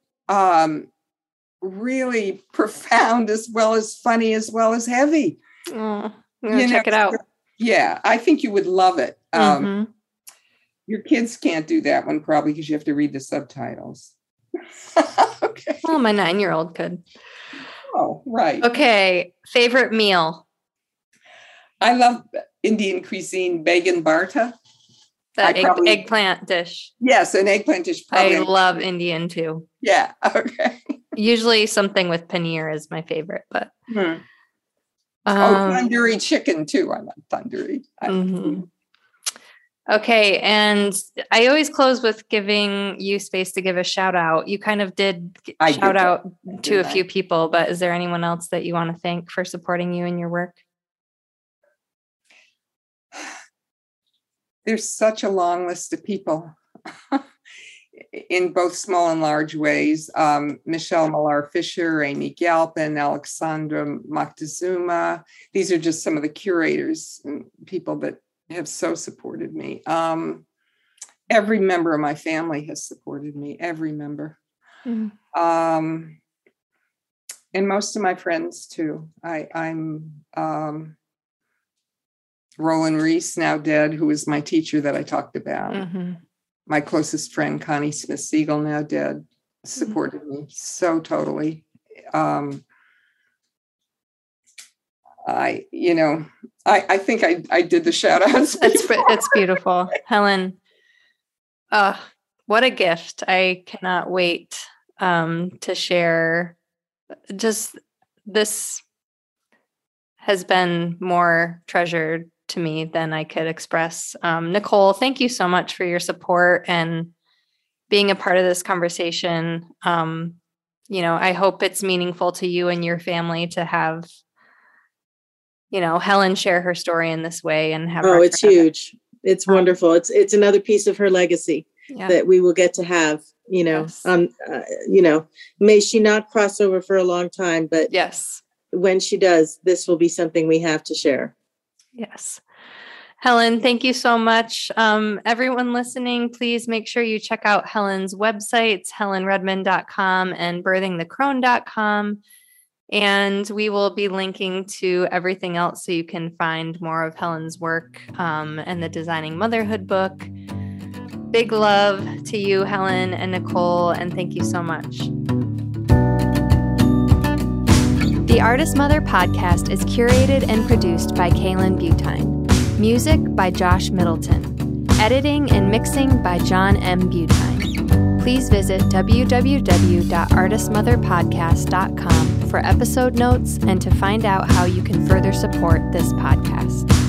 really profound, as well as funny, as well as heavy. I'm gonna check it out. Yeah, I think you would love it. Your kids can't do that one probably because you have to read the subtitles. Okay. Well, my 9-year-old could. Oh, right. Okay. Favorite meal? I love Indian cuisine, Bagan Barta. That eggplant dish. Yes, an eggplant dish. I love Indian too. Yeah. Okay. Usually something with paneer is my favorite, but. Tandoori chicken too. I love tandoori. Okay. And I always close with giving you space to give a shout out. You kind of did shout out to a few people, but is there anyone else that you want to thank for supporting you in your work? There's such a long list of people in both small and large ways. Michelle Millar-Fisher, Amy Galpin, Alexandra Moctezuma. These are just some of the curators and people that have so supported me. Every member of my family has supported me, every member. And most of my friends too. Roland Reese, now dead, who was my teacher that I talked about. Mm-hmm. My closest friend, Connie Smith-Siegel, now dead, supported me so totally. I think I did the shout outs. It's beautiful. Helen, what a gift. I cannot wait to share. Just this has been more treasured to me than I could express. Nicole, thank you so much for your support and being a part of this conversation. I hope it's meaningful to you and your family to have, Helen share her story in this way and have. Oh, it's huge. It's wonderful. It's another piece of her legacy that we will get to have, Yes. May she not cross over for a long time, but yes, when she does, this will be something we have to share. Yes. Helen, thank you so much. Everyone listening, please make sure you check out Helen's websites, helenredmond.com and birthingthecrone.com. And we will be linking to everything else so you can find more of Helen's work and the Designing Motherhood book. Big love to you, Helen and Nicole, and thank you so much. The Artist Mother podcast is curated and produced by Kaylin Butine. Music by Josh Middleton. Editing and mixing by John M. Butine. Please visit www.artistmotherpodcast.com for episode notes and to find out how you can further support this podcast.